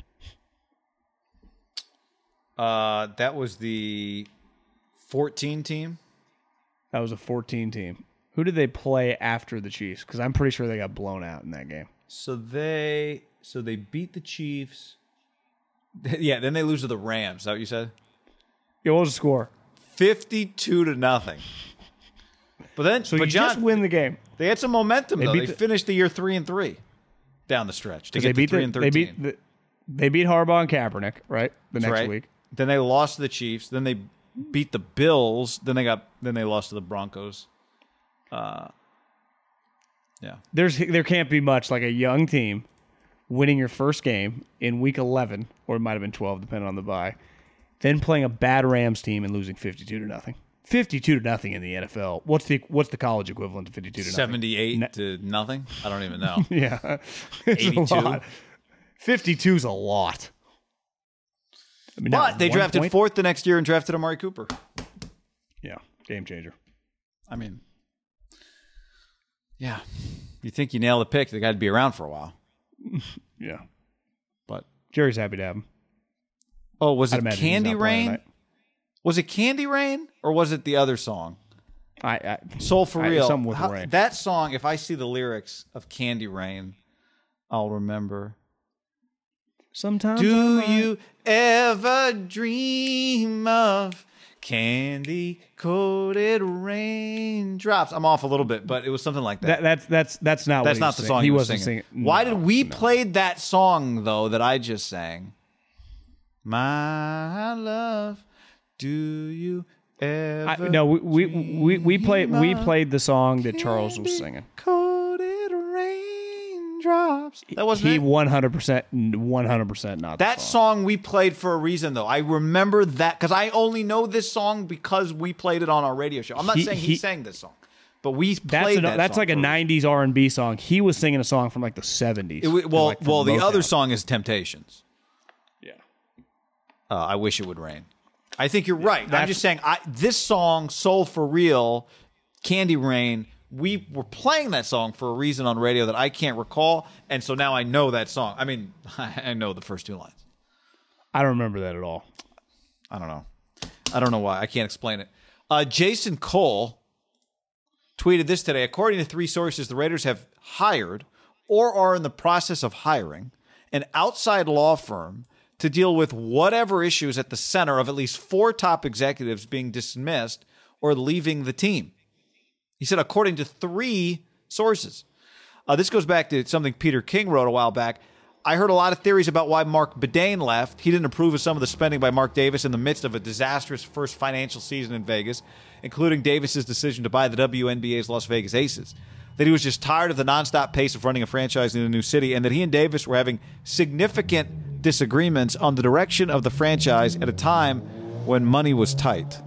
That was the 14 team. That was a 14 team. Who did they play after the Chiefs? Because I'm pretty sure they got blown out in that game. So they beat the Chiefs. Yeah, then they lose to the Rams. Is that what you said? Yeah, what was the score? 52-0. But then, So but you John, just win the game. they had some momentum though. beat They the- finished the year 3-3 down the stretch to They get to beat 3-13. they beat Harbaugh and Kaepernick, right? The next right? week. Then they lost to the Chiefs. Then they beat the Bills. Then they lost to the Broncos. Yeah. There can't be much like a young team winning your first game in week 11, or it might have been 12, depending on the bye, then playing a bad Rams team and losing 52-0. 52-0 in the NFL. What's the college equivalent to 52-0? 78-0. I don't even know. Yeah, it's 82? a lot. 52 is a lot. I mean, But they drafted fourth the next year and drafted Amari Cooper. Yeah, game changer. I mean, yeah. You think you nail the pick, they got to be around for a while. Yeah, But Jerry's happy to have him. oh, was I'd it imagine he's Candy not playing Rain? tonight. Was it Candy Rain or was it the other song? I Soul for Real. something with the rain. That song, if I see the lyrics of Candy Rain, I'll remember. Sometimes Do you ever dream of candy coated raindrops? I'm off a little bit, but it was something like that. That's not That's what not he the was song He was wasn't singing. singing. Why No, did we no. play that song though that I just sang? My love, do you ever? No, we played the song that Charles was candy singing. Coated raindrops. That wasn't He it? 100% not That the song we played for a reason, though. I remember that because I only know this song because we played it on our radio show. I'm not saying he sang this song, but we played that That's song like a for reason. '90s R&B song. He was singing a song from like the '70s. Well, like from the other Motown. song is Temptations. Yeah. I Wish It Would Rain. I think you're right. I'm just saying this song, Soul for Real, Candy Rain, we were playing that song for a reason on radio that I can't recall, and so now I know that song. I mean, I know the first two lines. I don't remember that at all. I don't know. I don't know why. I can't explain it. Jason Cole tweeted this today. According to three sources, the Raiders have hired or are in the process of hiring an outside law firm to deal with whatever issues at the center of at least 4 top executives being dismissed or leaving the team. He said, according to 3 sources. This goes back to something Peter King wrote a while back. I heard a lot of theories about why Mark Bedane left. He didn't approve of some of the spending by Mark Davis in the midst of a disastrous first financial season in Vegas, including Davis's decision to buy the WNBA's Las Vegas Aces. That he was just tired of the nonstop pace of running a franchise in a new city, and that he and Davis were having significant disagreements on the direction of the franchise at a time when money was tight.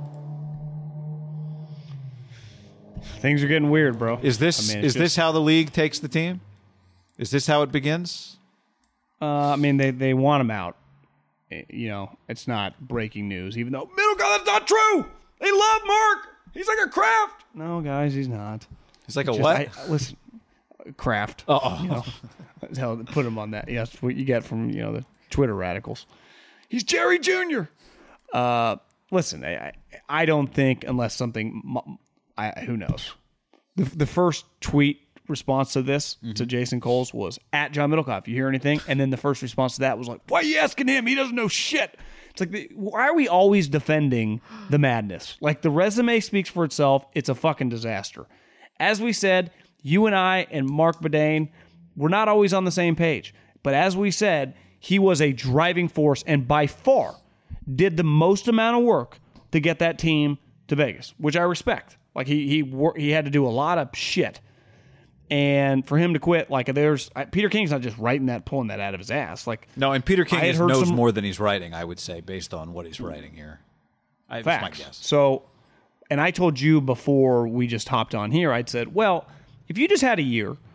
Things are getting weird, bro. Is this how the league takes the team? Is this how it begins? I mean, they want him out. You know, it's not breaking news, even though middle guy, that's not true. They love Mark. He's like a Kraft. No, guys, he's not. It's like a what? Listen, Kraft. Oh. You know, hell, put him on that. Yeah, that's what you get from the Twitter radicals. He's Jerry Jr. Listen, I don't think unless something, who knows. The first tweet response to this to Jason Coles was at John Middlecoff. You hear anything? And then the first response to that was like, "Why are you asking him? He doesn't know shit." It's like, why are we always defending the madness? Like, the resume speaks for itself. It's a fucking disaster. As we said, you and I and Mark Bedane, we're not always on the same page. But as we said, he was a driving force and by far did the most amount of work to get that team to Vegas, which I respect. Like, he had to do a lot of shit. And for him to quit, like, Peter King's not just pulling that out of his ass. Like, No, and Peter King knows some- more than he's writing, I would say, based on what he's writing here. That's my facts. guess. So, and I told you before we just hopped on here, I'd said, well, if you just had a year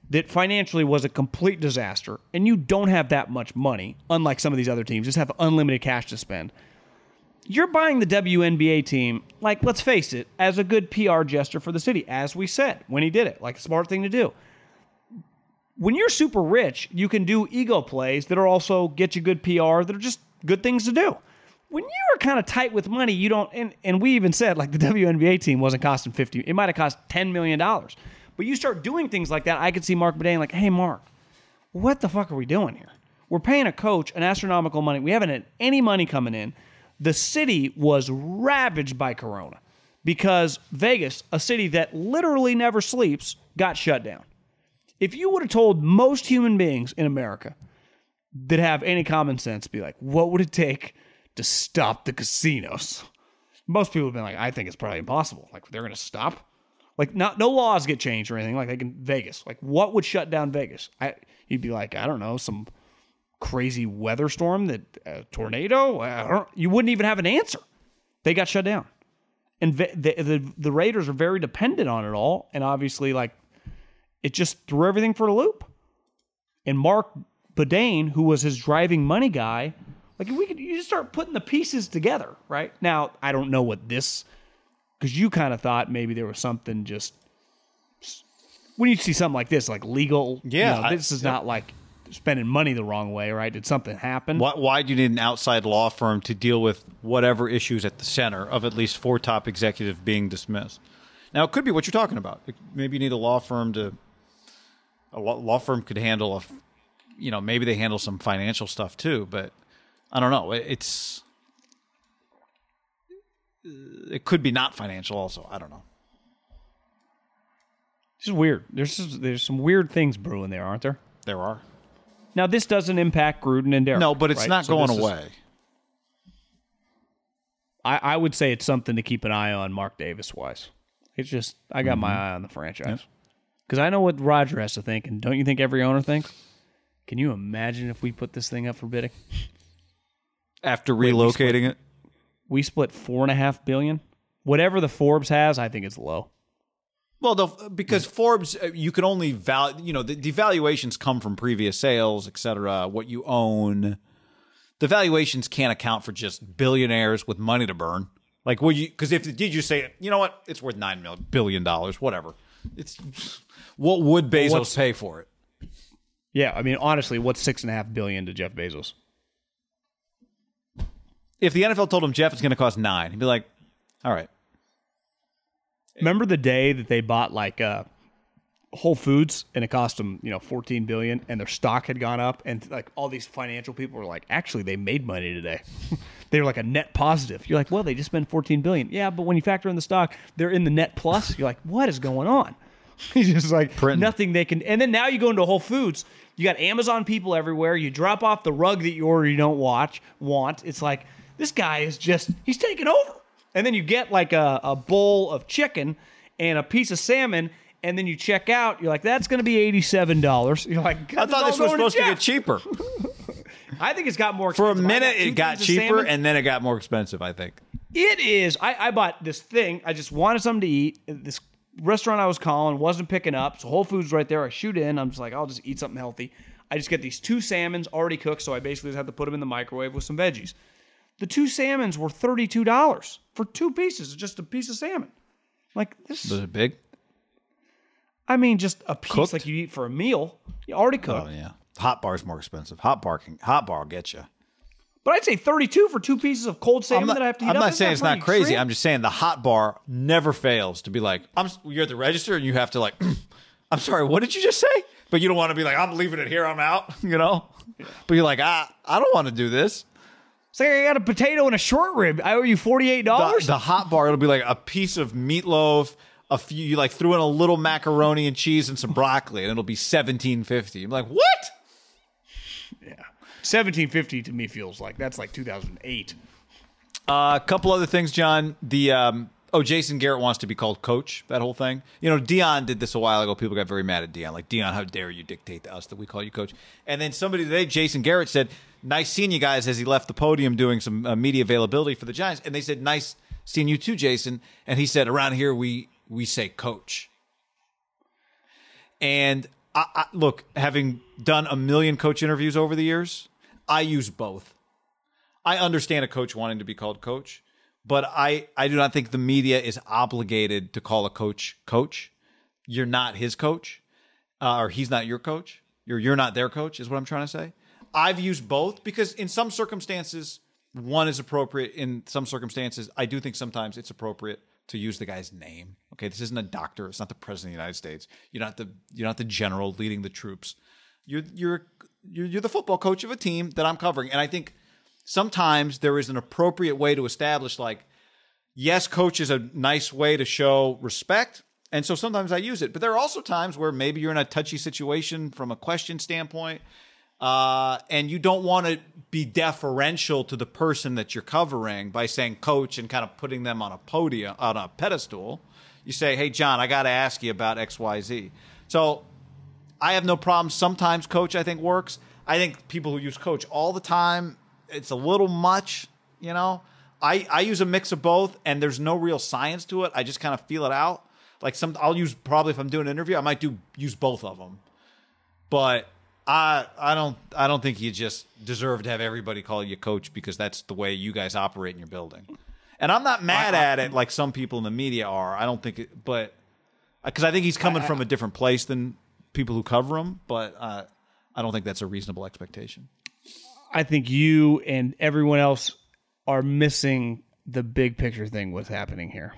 that financially was a complete disaster, and you don't have that much money, unlike some of these other teams, just have unlimited cash to spend, you're buying the WNBA team, like, let's face it, as a good PR gesture for the city, as we said when he did it, like a smart thing to do. When you're super rich, you can do ego plays that are also get you good PR that are just good things to do. When you're kind of tight with money, you don't, and we even said, like, the WNBA team wasn't costing it might have cost $10 million. But you start doing things like that, I could see Mark Bedane like, hey, Mark, what the fuck are we doing here? We're paying a coach an astronomical money. We haven't had any money coming in. The city was ravaged by Corona because Vegas, a city that literally never sleeps, got shut down. If you would have told most human beings in America that have any common sense, be like, what would it take to stop the casinos? Most people have been like, I think it's probably impossible. Like, they're going to stop? Like, no laws get changed or anything. Like, they can Vegas. Like, what would shut down Vegas? You'd be like, I don't know, some crazy weather storm, tornado. You wouldn't even have an answer. They got shut down, and the Raiders are very dependent on it all. And obviously, like, it just threw everything for a loop. And Mark Bedane, who was his driving money guy, like, you just start putting the pieces together, right? Now, I don't know what this. Because you kind of thought maybe there was something just... When you see something like this, like legal... Yeah. This is not like spending money the wrong way, right? Did something happen? Why do you need an outside law firm to deal with whatever issues at the center of at least 4 top executives being dismissed? Now, it could be what you're talking about. Maybe you need a law firm to... A law firm could handle maybe they handle some financial stuff too, but I don't know. It could be not financial also. I don't know. It's just weird. There's some weird things brewing there, aren't there? There are. Now, this doesn't impact Gruden and Derek. No, but it's right? not going away. I would say it's something to keep an eye on Mark Davis-wise. It's just, I got my eye on the franchise. Because I know what Roger has to think, and don't you think every owner thinks? Can you imagine if we put this thing up for bidding? After relocating it? We split $4.5 billion. Whatever the Forbes has, I think it's low. Well, because Forbes, you can only the valuations come from previous sales, et cetera, what you own. The valuations can't account for just billionaires with money to burn. Like, because if did you say, you know what, it's worth $9 billion, whatever. It's what would Bezos pay for it? Yeah, I mean, honestly, what's $6.5 billion to Jeff Bezos? If the NFL told him Jeff is going to cost $9 billion, he'd be like, all right. Remember the day that they bought like Whole Foods and it cost them, $14 billion, and their stock had gone up, and like all these financial people were like, actually, they made money today. They were like a net positive. You're like, well, they just spent $14 billion. Yeah, but when you factor in the stock, they're in the net plus. You're like, what is going on? He's just like nothing they can. And then now you go into Whole Foods. You got Amazon people everywhere. You drop off the rug that you order you don't want. It's like, this guy is he's taking over. And then you get like a bowl of chicken and a piece of salmon, and then you check out. You're like, that's going to be $87. You're like, I thought this was supposed to get cheaper. I think it's got more expensive. For a minute, it got cheaper, and then it got more expensive, I think. It is. I bought this thing. I just wanted something to eat. This restaurant I was calling wasn't picking up, so Whole Foods right there. I shoot in. I'm just like, I'll just eat something healthy. I just get these 2 salmons already cooked, so I basically just have to put them in the microwave with some veggies. The 2 salmons were $32 for 2 pieces, just a piece of salmon. Like this. Was it big? I mean, just a piece cooked? like you eat for a meal. You already cooked. Oh yeah, Hot Bar's more expensive. Hot Bar will get you. But I'd say $32 for 2 pieces of cold salmon that I have to eat. I'm up. not saying it's not crazy. Extreme. I'm just saying the Hot Bar never fails to be like, you're at the register and you have to like, I'm sorry, what did you just say? But you don't want to be like, I'm leaving it here, I'm out, Yeah. But you're like, I don't want to do this. It's like I got a potato and a short rib. I owe you $48. The Hot Bar, it'll be like a piece of meatloaf, you like threw in a little macaroni and cheese and some broccoli, and it'll be $17.50. I'm like, what? Yeah. $17.50 to me feels like that's like 2008. A couple other things, John. Jason Garrett wants to be called coach, that whole thing. Deion did this a while ago. People got very mad at Deion. Like, Deion, how dare you dictate to us that we call you coach? And then somebody today, Jason Garrett, said, nice seeing you guys, as he left the podium doing some media availability for the Giants. And they said, nice seeing you too, Jason. And he said, around here, we say coach. And Look, having done a million coach interviews over the years, I use both. I understand a coach wanting to be called coach, but I do not think the media is obligated to call a coach coach. You're not his coach, or he's not your coach. You're not their coach, is what I'm trying to say. I've used both because in some circumstances, one is appropriate. In some circumstances, I do think sometimes it's appropriate to use the guy's name. Okay, this isn't a doctor. It's not the president of the United States. You're not the general leading the troops. You're the football coach of a team that I'm covering, and I think sometimes there is an appropriate way to establish, like, yes, coach is a nice way to show respect, and so sometimes I use it. But there are also times where maybe you're in a touchy situation from a question standpoint, and you don't want to be deferential to the person that you're covering by saying coach and kind of putting them on a podium, on a pedestal. You say, hey, John, I got to ask you about X, Y, Z. So I have no problem. Sometimes coach, I think, works. I think people who use coach all the time, it's a little much, you know. I use a mix of both, and there's no real science to it. I just kind of feel it out. Like I'll use, probably if I'm doing an interview, I might use both of them. But I don't think you just deserve to have everybody call you coach because that's the way you guys operate in your building. And I'm not mad at it like some people in the media are. I don't think it, but because I think he's coming from a different place than people who cover him. But I don't think that's a reasonable expectation. I think you and everyone else are missing the big picture thing what's happening here.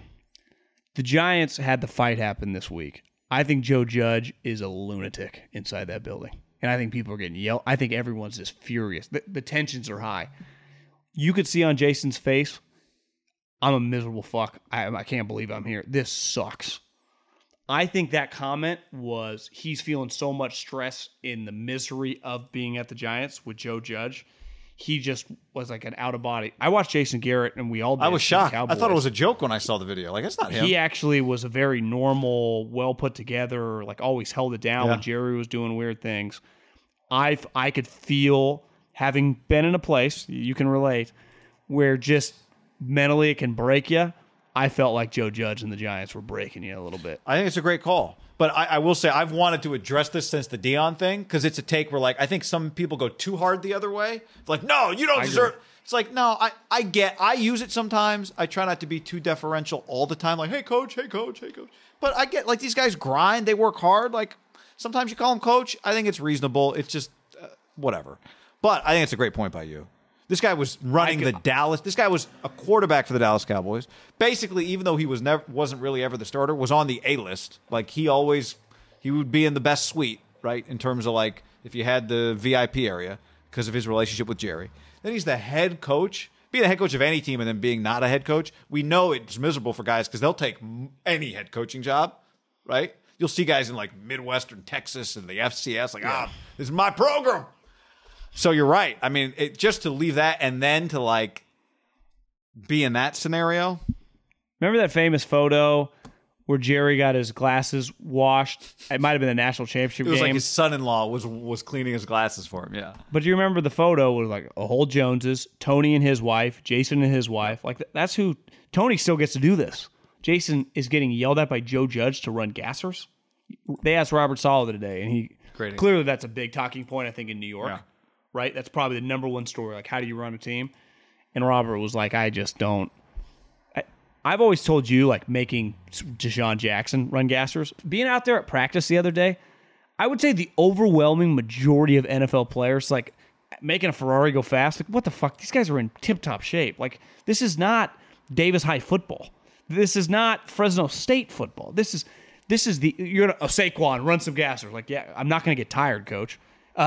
The Giants had the fight happen this week. I think Joe Judge is a lunatic inside that building. And I think people are getting yelled. I think everyone's just furious. The tensions are high. You could see on Jason's face, I'm a miserable fuck. I can't believe I'm here. This sucks. I think that comment was he's feeling so much stress in the misery of being at the Giants with Joe Judge. He just was like an out-of-body. I watched Jason Garrett, and we all did. I was shocked. I thought it was a joke when I saw the video. Like, that's not him. He actually was a very normal, well-put-together, like always held it down when Jerry was doing weird things. I could feel, having been in a place, you can relate, where just mentally it can break you. I felt like Joe Judge and the Giants were breaking you a little bit. I think it's a great call. But I will say I've wanted to address this since the Deion thing because it's a take where, like, I think some people go too hard the other way. It's like, no, you don't deserve it. It's like, no, I use it sometimes. I try not to be too deferential all the time. Like, hey, coach, hey, coach, hey, coach. But I get, like, these guys grind. They work hard. Like, sometimes you call them coach. I think it's reasonable. It's just whatever. But I think it's a great point by you. This guy was running This guy was a quarterback for the Dallas Cowboys. Basically, even though he wasn't really ever the starter, was on the A list. Like he would be in the best suite, right? In terms of like if you had the VIP area because of his relationship with Jerry. Then he's the head coach. Being a head coach of any team and then being not a head coach, we know it's miserable for guys because they'll take any head coaching job, right? You'll see guys in like Midwestern Texas and the FCS like, this is my program. So you're right. I mean, just to leave that and then to like be in that scenario. Remember that famous photo where Jerry got his glasses washed? It might have been the national championship game. It was like his son-in-law was cleaning his glasses for him, yeah. But do you remember the photo was like a whole Joneses, Tony and his wife, Jason and his wife. Like that's who Tony still gets to do this. Jason is getting yelled at by Joe Judge to run gassers. They asked Robert Saleh today, and clearly that's a big talking point, I think, in New York. Yeah. Right? That's probably the number one story. Like, how do you run a team? And Robert was like, I just don't. I've always told you, like, making Deshaun Jackson run gassers. Being out there at practice the other day, I would say the overwhelming majority of NFL players, like, making a Ferrari go fast, like, what the fuck? These guys are in tip-top shape. Like, this is not Davis High football. This is not Fresno State football. This is you're going to, Saquon, run some gassers. Like, yeah, I'm not going to get tired, coach.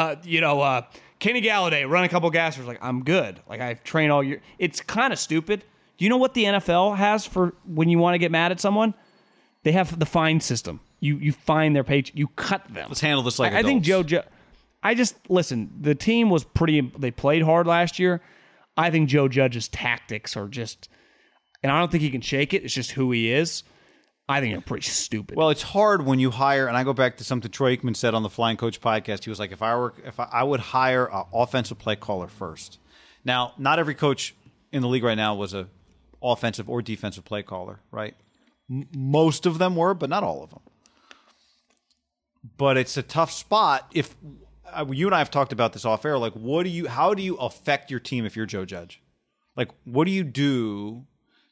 Kenny Galladay, run a couple gassers. Like, I'm good. Like, I've trained all year. It's kind of stupid. Do you know what the NFL has for when you want to get mad at someone? They have the fine system. You fine their paycheck. You cut them. Let's handle this like adults. I think listen, the team was they played hard last year. I think Joe Judge's tactics are just, and I don't think he can shake it. It's just who he is. I think they're pretty stupid. Well, it's hard when you hire, and I go back to something Troy Aikman said on the Flying Coach podcast. He was like, if I would hire an offensive play caller first. Now, not every coach in the league right now was a offensive or defensive play caller, right? Most of them were, but not all of them. but it's a tough spot. If you and I have talked about this off air, like, how do you affect your team if you're Joe Judge? Like, what do you do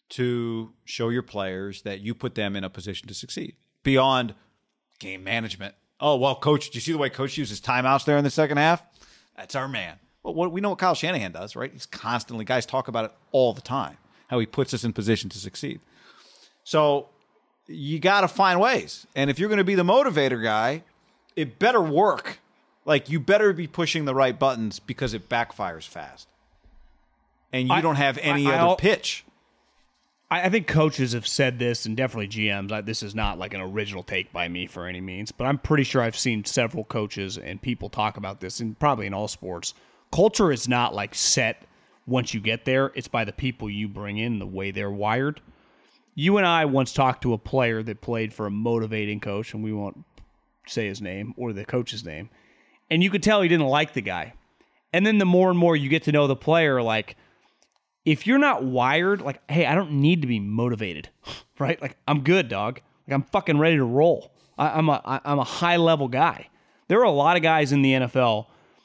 to show your players that you put them in a position to succeed beyond game management? Oh, well, coach, did you see the way coach uses timeouts there in the second half? That's our man. Well, we know what Kyle Shanahan does, right? He's constantly, guys talk about it all the time, how he puts us in position to succeed. So you got to find ways. And if you're going to be the motivator guy, it better work. Like, you better be pushing the right buttons because it backfires fast. And you don't have any other pitch. I think coaches have said this, and definitely GMs. This is not like an original take by me for any means, but I'm pretty sure I've seen several coaches and people talk about this, and probably in all sports. Culture is not like set once you get there. It's by the people you bring in, the way they're wired. You and I once talked to a player that played for a motivating coach, and we won't say his name or the coach's name, and you could tell he didn't like the guy. And then the more and more you get to know the player, like, if you're not wired, like, hey, I don't need to be motivated, right? Like, I'm good, dog. Like, I'm fucking ready to roll. I'm a high-level guy. There are a lot of guys in the NFL.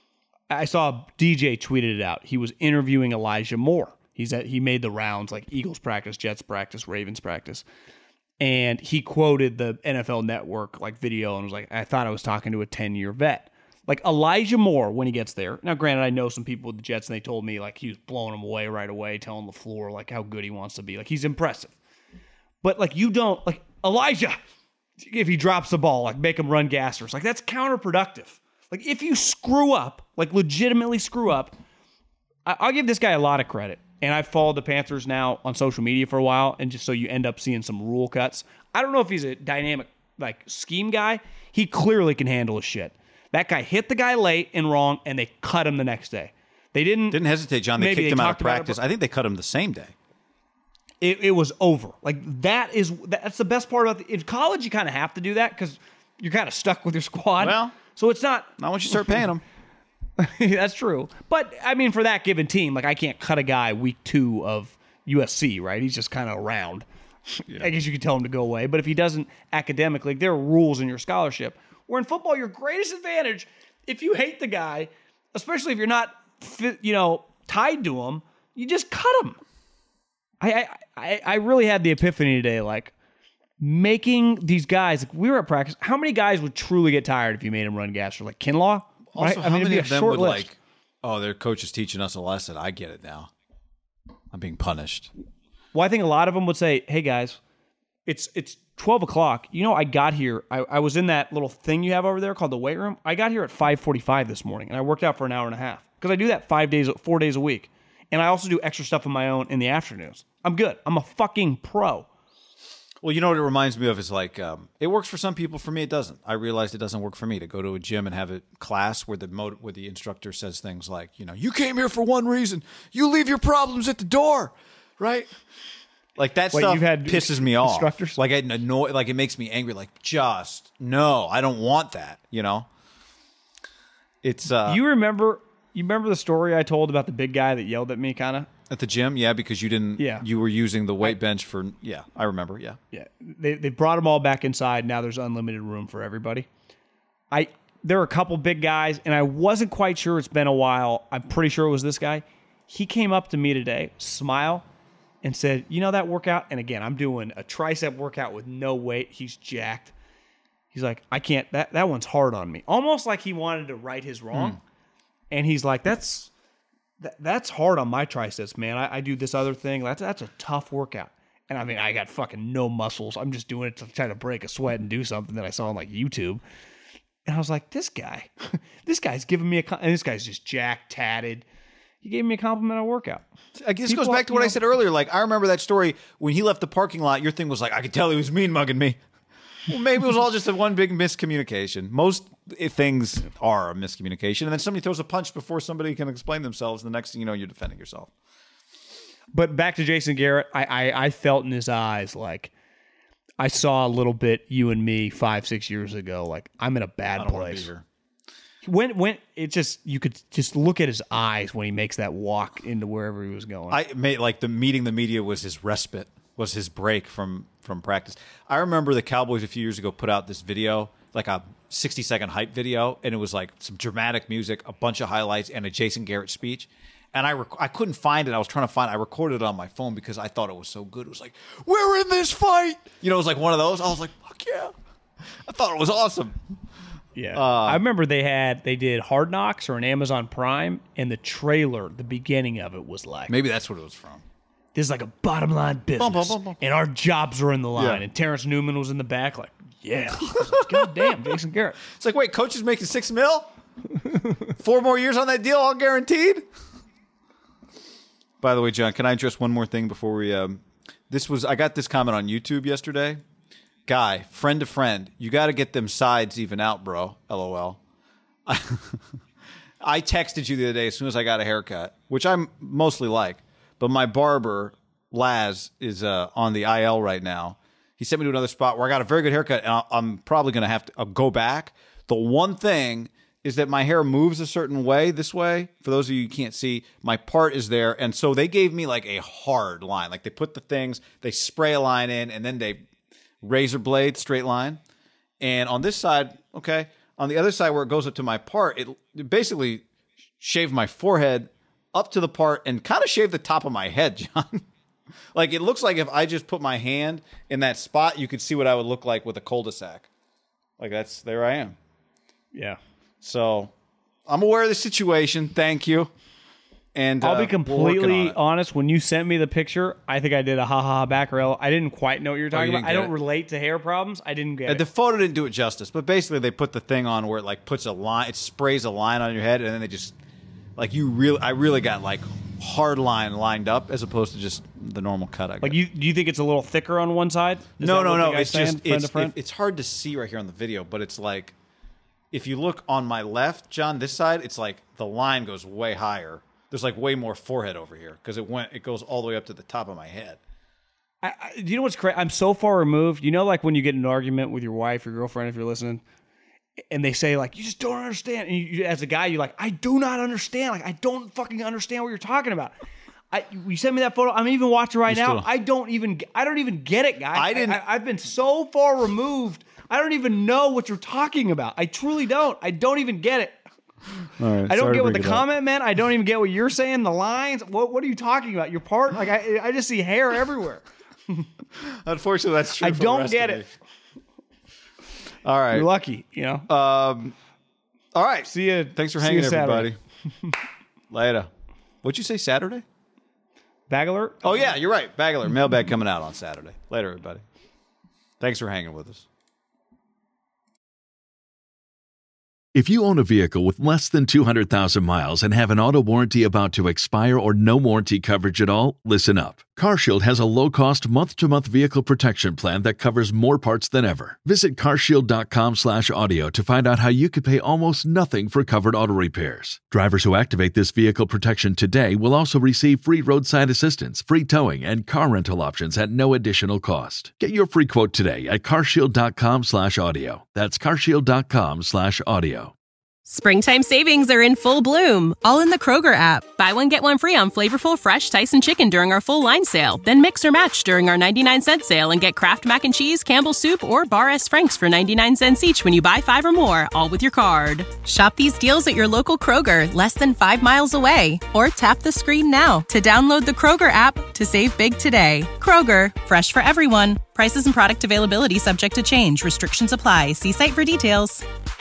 I saw DJ tweeted it out. He was interviewing Elijah Moore. He made the rounds, like Eagles practice, Jets practice, Ravens practice. And he quoted the NFL Network like video and was like, I thought I was talking to a 10-year vet. Like Elijah Moore, when he gets there. Now, granted, I know some people with the Jets, and they told me like he was blowing them away right away, telling LaFleur like how good he wants to be. Like, he's impressive. But like, you don't, like, Elijah, if he drops the ball, like, make him run gassers. Like, that's counterproductive. Like, if you screw up, like legitimately screw up, I'll give this guy a lot of credit. And I've followed the Panthers now on social media for a while, and just so you end up seeing some rule cuts. I don't know if he's a dynamic like scheme guy. He clearly can handle his shit. That guy hit the guy late and wrong, and they cut him the next day. They didn't hesitate, John. They kicked him out of practice. I think they cut him the same day. It was over. Like, that's the best part about in college. You kind of have to do that because you're kind of stuck with your squad. Well, so it's not once you start paying them. That's true. But I mean, for that given team, like, I can't cut a guy week 2 of USC, right? He's just kind of around. Yeah. I guess you could tell him to go away. But if he doesn't academically, like, there are rules in your scholarship. Where in football, your greatest advantage, if you hate the guy, especially if you're not, tied to him, you just cut him. I really had the epiphany today, like, making these guys, like, we were at practice. How many guys would truly get tired if you made them run gas? Like Kinlaw? Also, right? how many of them would list. Like, oh, their coach is teaching us a lesson. I get it now. I'm being punished. Well, I think a lot of them would say, hey, guys, it's 12 o'clock. You know, I got here. I was in that little thing you have over there called the weight room. I got here at 5:45 this morning, and I worked out for an hour and a half because I do that 4 days a week. And I also do extra stuff of my own in the afternoons. I'm good. I'm a fucking pro. Well, you know what it reminds me of is like, it works for some people. For me, it doesn't. I realized it doesn't work for me to go to a gym and have a class where the instructor says things like, you came here for one reason. You leave your problems at the door, right? Like, that stuff pisses me off. Instructors? Like, it makes me angry. Like, just no, I don't want that. It's You remember the story I told about the big guy that yelled at me, kind of at the gym? Yeah, because you didn't. Yeah. You were using the weight bench for. Yeah, I remember. Yeah. Yeah. They brought them all back inside. Now there's unlimited room for everybody. There are a couple big guys, and I wasn't quite sure. It's been a while. I'm pretty sure it was this guy. He came up to me today, smile, and said, that workout? And again, I'm doing a tricep workout with no weight. He's jacked. He's like, I can't, that one's hard on me. Almost like he wanted to right his wrong. And he's like, that's hard on my triceps, man. I do this other thing. That's a tough workout. And I mean, I got fucking no muscles. I'm just doing it to try to break a sweat and do something that I saw on like YouTube. And I was like, this guy's giving me and this guy's just jacked, tatted. He gave me a compliment on workout. I guess this goes back to what I said earlier. Like, I remember that story when he left the parking lot. Your thing was like, I could tell he was mean mugging me. Well, maybe it was all just one big miscommunication. Most things are a miscommunication. And then somebody throws a punch before somebody can explain themselves. And the next thing you know, you're defending yourself. But back to Jason Garrett, I felt in his eyes like I saw a little bit you and me 5-6 years ago. Like, I'm in a bad place. When it just, you could just look at his eyes when he makes that walk into wherever he was going. Meeting the media was his respite, was his break from practice. I remember the Cowboys a few years ago put out this video. like a 60-second hype video, and it was like some dramatic music, a bunch of highlights, and a Jason Garrett speech. And I couldn't find it. I was trying to find it. I recorded it on my phone because I thought it was so good. It was like, we're in this fight. You know, it was like one of those. I was like, fuck yeah. I thought it was awesome. Yeah. I remember they did Hard Knocks or an Amazon Prime, and the trailer, the beginning of it was like, maybe that's what it was from. This is like a bottom line business, and our jobs are in the line. Yeah. And Terrence Newman was in the back like, yeah. Like, God damn, Jason Garrett. It's like, wait, coach is making $6 million? 4 more years on that deal, all guaranteed? By the way, John, can I address one more thing before we... I got this comment on YouTube yesterday. Guy, friend to friend, you got to get them sides even out, bro. LOL. I texted you the other day as soon as I got a haircut, which I mostly like. But my barber, Laz, is on the IL right now. He sent me to another spot where I got a very good haircut, and I'm probably going to have to go back. The one thing is that my hair moves a certain way, this way. For those of you who can't see, my part is there. And so they gave me like a hard line. Like they put the things, they spray a line in, and then they razor blade, straight line. And on this side, okay, on the other side where it goes up to my part, it basically shaved my forehead up to the part and kind of shaved the top of my head, John. Like it looks like if I just put my hand in that spot, you could see what I would look like with a cul-de-sac. Like there I am. Yeah. So I'm aware of the situation. Thank you. And I'll be completely honest. When you sent me the picture, I think I did a ha back row. I didn't quite know what you were talking about. I don't relate to hair problems. I didn't get it. The photo didn't do it justice, but basically they put the thing on where it like puts a line, it sprays a line on your head, and then they just like I really got like hard line lined up as opposed to just the normal cut. I got. Like do you think it's a little thicker on one side? No. It's just it's hard to see right here on the video, but it's like if you look on my left, John, this side, it's like the line goes way higher. There's like way more forehead over here because it goes all the way up to the top of my head. Do you know what's crazy? I'm so far removed. You know, like when you get in an argument with your wife or girlfriend, if you're listening, and they say like, you just don't understand. And you, as a guy, you're like, I do not understand. Like, I don't fucking understand what you're talking about. You sent me that photo. I'm even watching right now. I don't even get it, guys. I've been so far removed. I don't even know what you're talking about. I truly don't. I don't even get it. All right, I don't get what the comment meant. I don't even get what you're saying. The lines. What are you talking about? Your part? Like I just see hair everywhere. Unfortunately, that's true. I don't get it. All right, you're lucky. You know. All right. See you. Thanks for hanging, everybody. Later. What'd you say? Saturday? Bag alert. Oh yeah, you're right. Bag alert. Mailbag coming out on Saturday. Later, everybody. Thanks for hanging with us. If you own a vehicle with less than 200,000 miles and have an auto warranty about to expire or no warranty coverage at all, listen up. CarShield has a low-cost month-to-month vehicle protection plan that covers more parts than ever. Visit carshield.com/audio to find out how you could pay almost nothing for covered auto repairs. Drivers who activate this vehicle protection today will also receive free roadside assistance, free towing, and car rental options at no additional cost. Get your free quote today at carshield.com/audio. That's carshield.com/audio. Springtime savings are in full bloom, all in the Kroger app. Buy one, get one free on flavorful, fresh Tyson chicken during our full line sale. Then mix or match during our 99-cent sale and get Kraft Mac and Cheese, Campbell's Soup, or Bar S. Frank's for 99 cents each when you buy 5 or more, all with your card. Shop these deals at your local Kroger, less than 5 miles away. Or tap the screen now to download the Kroger app to save big today. Kroger, fresh for everyone. Prices and product availability subject to change. Restrictions apply. See site for details.